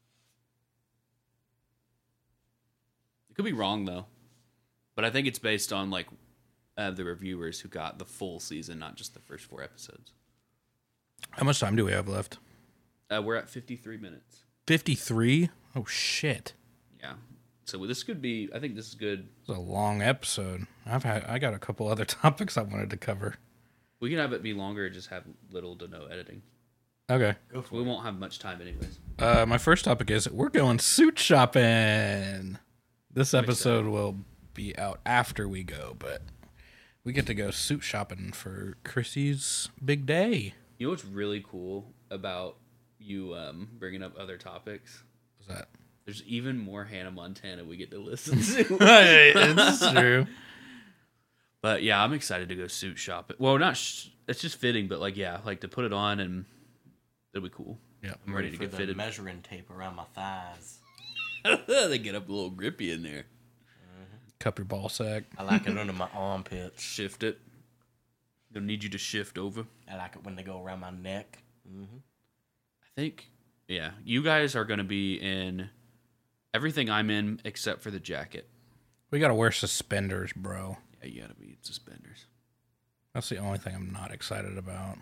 It could be wrong though, but I think it's based on like uh, the reviewers who got the full season, not just the first four episodes. How much time do we have left? Uh, we're at fifty-three minutes. fifty-three. Oh shit! Yeah, so this could be. I think this is good. It's a long episode. I've had I got a couple other topics I wanted to cover. We can have it be longer, just have little to no editing. Okay. Go for We it. won't have much time anyways. Uh, my first topic is we're going suit shopping. This episode will be out after we go, but we get to go suit shopping for Chrissy's big day. You know what's really cool about you um, bringing up other topics? What's that? There's even more Hannah Montana we get to listen to. It's true. But yeah, I'm excited to go suit shopping. Well, not sh- it's just fitting, but like yeah, like to put it on and it'll be cool. Yeah. I'm ready to for get the fitted. measuring tape around my thighs. They get up a little grippy in there. Cup your ball sack. I like it under my armpits. Shift it. They'll need you to shift over. I like it when they go around my neck. Mm-hmm. I think, yeah, you guys are going to be in everything I'm in except for the jacket. We gotta wear suspenders, bro. Yeah, you got to be in suspenders. That's the only thing I'm not excited about.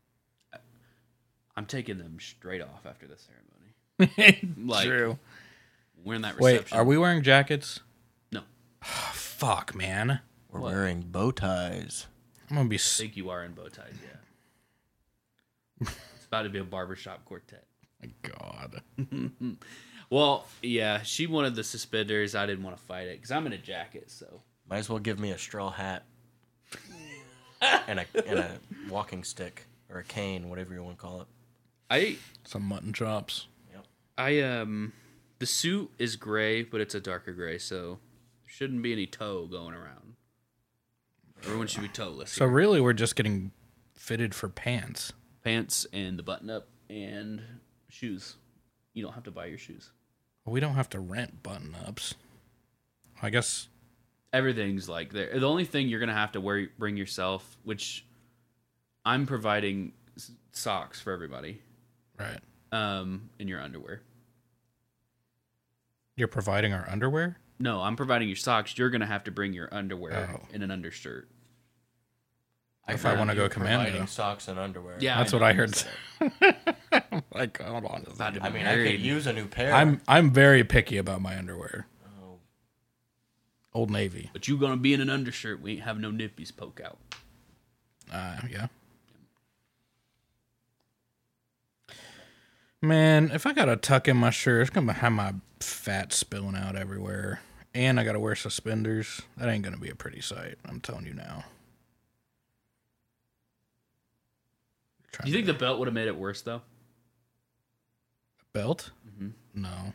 I'm taking them straight off after the ceremony. Like, True. We're in that Wait, reception. are we wearing jackets? No. Fuck, man. We're What? wearing bow ties. I'm gonna be. I S- think you are in bow ties, yeah. It's about to be a barbershop quartet. my God. Well, yeah, she wanted the suspenders. I didn't want to fight it because I'm in a jacket, so. Might as well give me a straw hat and a and a walking stick or a cane, whatever you want to call it. I, Some mutton chops. I, um, the suit is gray, but it's a darker gray, so there shouldn't be any toe going around. Everyone should be toeless. So here. really, we're just getting fitted for pants. Pants and the button up and shoes. You don't have to buy your shoes. We don't have to rent button ups. I guess. Everything's like there. The only thing you're gonna have to wear, bring yourself, which I'm providing s- socks for everybody. Right. Um, in your underwear. You're providing our underwear? No, I'm providing your socks. You're gonna have to bring your underwear Oh. in an undershirt. If I want to go You're commando. providing socks and underwear. Yeah, That's I what know. I heard. Like, hold on. a About to second. I mean, I could Married. use a new pair. I'm I'm very picky about my underwear. Oh, Old Navy. But you gonna be in an undershirt. We ain't have no nippies poke out. Uh, yeah. Man, if I gotta tuck in my shirt, it's gonna have my fat spilling out everywhere, and I gotta wear suspenders. That ain't gonna be a pretty sight. I'm telling you now. Do you think the belt would have made it worse though? belt? Mhm. No.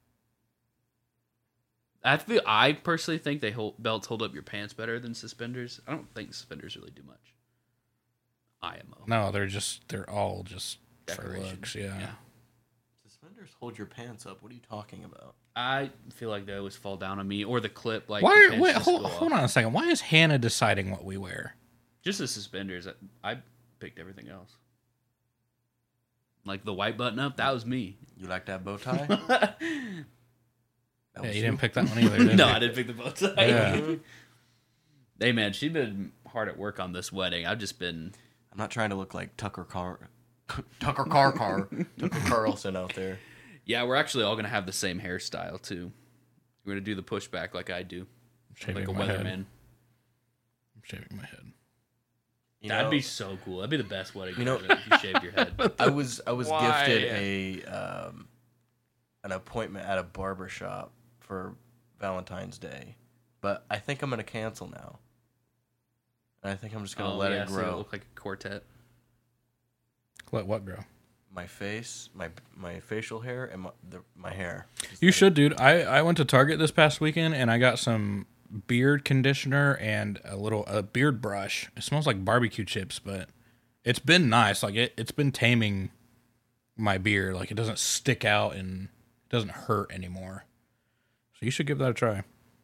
I feel I personally think they hold belts hold up your pants better than suspenders. I don't think suspenders really do much. I M O. No, they're just they're all just for Decoration. looks. Yeah. Yeah. suspenders hold your pants up. What are you talking about? I feel like they always fall down on me, or the clip like. Why? the pants Wait, just hold, go hold off. on a second. Why is Hannah deciding what we wear? Just the suspenders. I, I picked everything else. Like the white button up, that was me. You like that bow tie? no, That Yeah, was you didn't pick that one either. Did you? I didn't pick the bow tie. Yeah. Hey man, she's been hard at work on this wedding. I've just been. I'm not trying to look like Tucker Car, Tucker Car Car, Tucker Carlson out there. Yeah, we're actually all gonna have the same hairstyle too. We're gonna do the pushback like I do, Shaving like a my head. weatherman. I'm shaving my head. You That'd know, be so cool. That'd be the best wedding You know- present if you shaved your head. I was I was Why? gifted a um, an appointment at a barber shop for Valentine's Day, but I think I'm gonna cancel now. And I think I'm just gonna Oh, let yeah, it so grow. look like a quartet. Let what grow? My face, my my facial hair, and my the, my hair. Just You let it- should, dude. I, I went to Target this past weekend and I got some beard conditioner and a little a beard brush. It smells like barbecue chips, but it's been nice. Like it, it's been taming my beard. Like it doesn't stick out and it doesn't hurt anymore. So you should give that a try.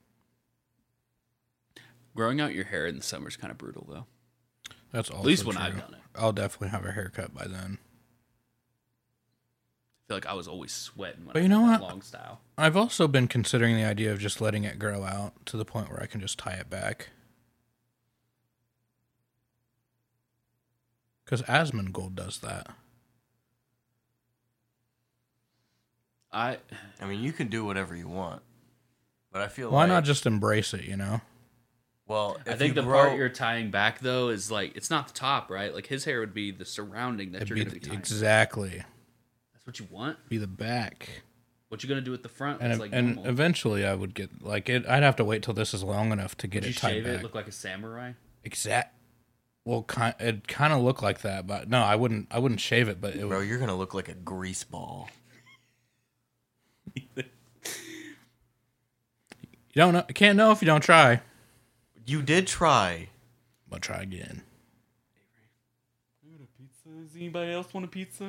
Growing out your hair in the summer is kind of brutal, though. That's also At least when true. I've done it. I'll definitely have a haircut by then. I feel like I was always sweating when But I you know had that what? long style. I've also been considering the idea of just letting it grow out to the point where I can just tie it back. Because Asmongold does that. I I mean, you can do whatever you want, but I feel Why like, not just embrace it, you know? Well, I if think you the grow, part you're tying back though is like it's not the top, right? Like his hair would be the surrounding that It'd you're be gonna be the- tying. exactly. That's what you want. Be the back. What you gonna do at the front? And It's like and normal. eventually I would get like it I'd have to wait till this is long enough to get Would you it tied shave back. it? Look like a samurai? Exact. Well, kind it kind of looked like that, but no, I wouldn't. I wouldn't shave it, but it bro, would. you're gonna look like a grease ball. You don't know. You can't know if you don't try. You did try. But try again. Does anybody else want a pizza?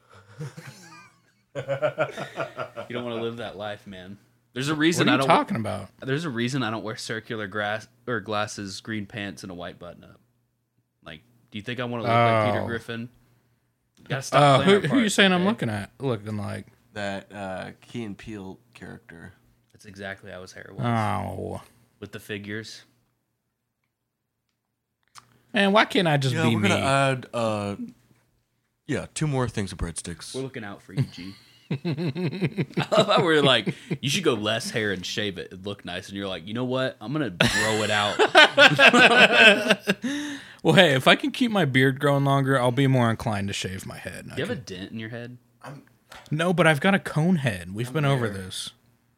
You don't want to live that life, man. There's a reason What are I you don't. talking about? There's a reason I don't wear circular grass or glasses, green pants, and a white button up. Like, do you think I want to look like Peter Oh. Griffin? You gotta stop. Uh, playing who, our who are you parts, saying I'm okay? looking at? Looking like? That uh, Key and Peele character. That's exactly how his hair was Oh with the figures. man, why can't I just Yeah, be we're me? gonna add. Uh, yeah, two more things of breadsticks. We're looking out for you, G. I love how we're like, you should go less hair and shave it. It'd look nice, and you're like, you know what? I'm gonna grow it out. Well, hey, if I can keep my beard growing longer, I'll be more inclined to shave my head. I Do you have a can- dent in your head? No, but I've got a cone head. We've I'm been over there. this.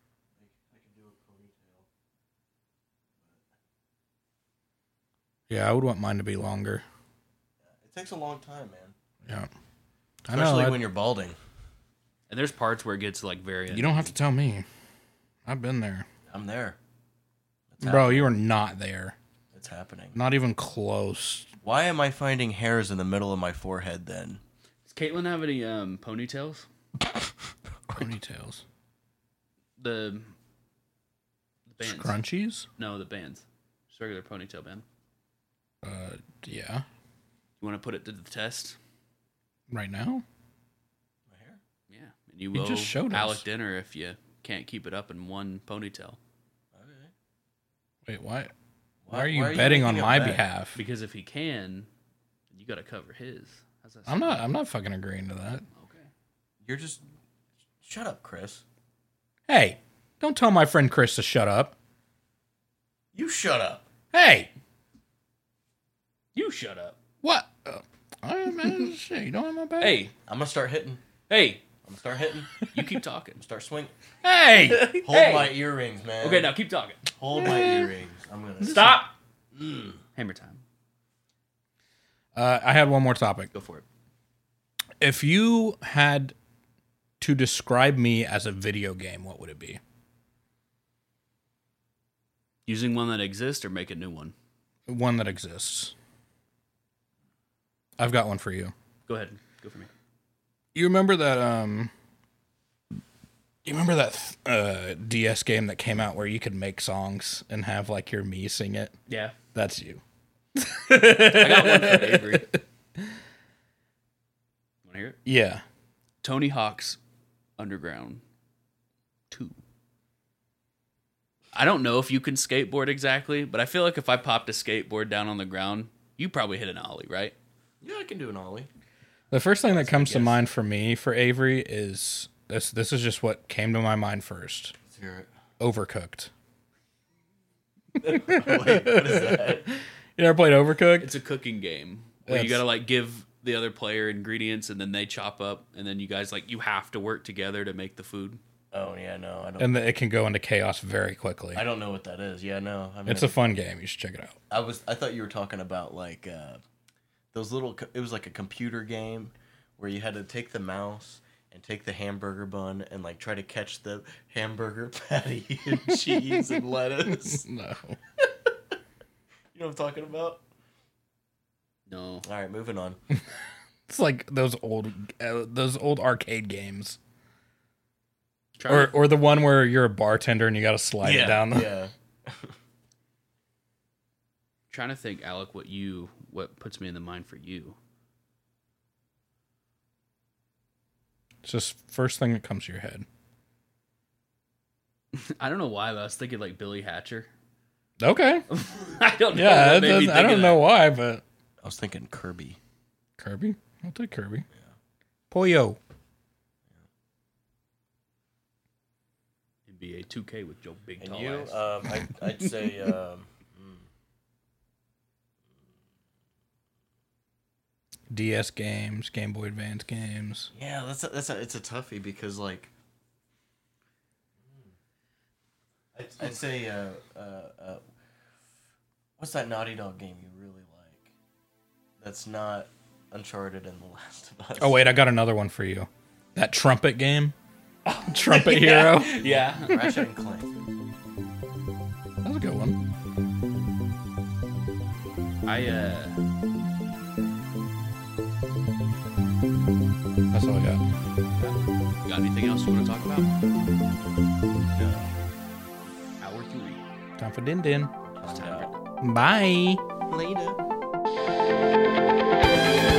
Yeah, I would want mine to be longer. It takes a long time, man. Yeah, I Especially know. I- when you're balding. And there's parts where it gets like very. you don't have to tell me. I've been there, I'm there. It's bro. happening. You are not there. It's happening. Not even close. Why am I finding hairs in the middle of my forehead then? Does Caitlin have any um, ponytails? Ponytails, The, the bands. scrunchies. No, the bands. Just regular ponytail band. Uh, yeah. You want to put it to the test? Right now? Yeah. And you You will just showed Alec us. dinner if you can't keep it up in one ponytail. Wait, why? Why Why- are you why are you betting on making a my bet? behalf? Because if he can, you got to cover his. How's that I'm sound? not. I'm not fucking agreeing to that. Okay. You're just shut up, Chris. Hey, don't tell my friend Chris to shut up. You shut up. Hey, You shut up. what? Uh, I man, shit, you don't have my back. Hey, I'm gonna start hitting. hey, I'm gonna start hitting. you keep talking. Start swinging. Hey, Hold Hey. my earrings, man. Okay, now keep talking. Hold my earrings. I'm gonna Stop. Hammer time. uh, I had one more topic. Go for it. If you had to describe me as a video game, what would it be? Using one that exists or make a new one? One that exists. I've got one for you. Go ahead. Go for me. You remember that? Um, you remember that uh, D S game that came out where you could make songs and have like your me sing it? Yeah. That's you. I got one for Avery. Want to hear it? Yeah. Tony Hawk's Underground two. I don't know if you can skateboard exactly, but I feel like if I popped a skateboard down on the ground, you probably hit an ollie, right? Yeah, I can do an ollie. The first thing that comes to guess. mind for me for Avery is this. This is just what came to my mind first. Let's hear it. Overcooked. Wait, what is that? You ever played Overcooked? It's a cooking game where you That's- got to like give the other player ingredients and then they chop up and then you guys like you have to work together to make the food. Oh yeah, no, I don't. And it can go into chaos very quickly. I don't know what that is. Yeah, no. I mean, It's a fun game. You should check it out. I was. I thought you were talking about like uh, those little. co- It was like a computer game where you had to take the mouse and take the hamburger bun and like try to catch the hamburger patty and cheese and lettuce. No. You know what I'm talking about? No. All right, moving on. It's like those old, uh, those old arcade games, Try or to- or the one where you're a bartender and you got to slide it down. The- Yeah. trying to think, Alec, what you what puts me in the mind for you. It's just first thing that comes to your head. I don't know why, but I was thinking like Billy Hatcher. Okay. I don't know. Yeah, what it made me doesn't- think I of don't that. know why, but I was thinking Kirby. Kirby. I'll take Kirby. Pollo. N B A two K with Joe Big And Tall you, Ass. um, I, I'd say, um, D S games, Game Boy Advance games. yeah, that's a, that's a, it's a toughie because like, I'd, I'd say, uh, uh, uh, what's that Naughty Dog game you really like? That's not Uncharted and The Last of Us. Oh wait, I got another one for you. That trumpet game. Trumpet Hero. yeah. Ratchet and Clank. That was a good one. I uh That's all I got. got anything else you want to talk about? No. Hour three. Time for Din Din. Time out. Bye. Later.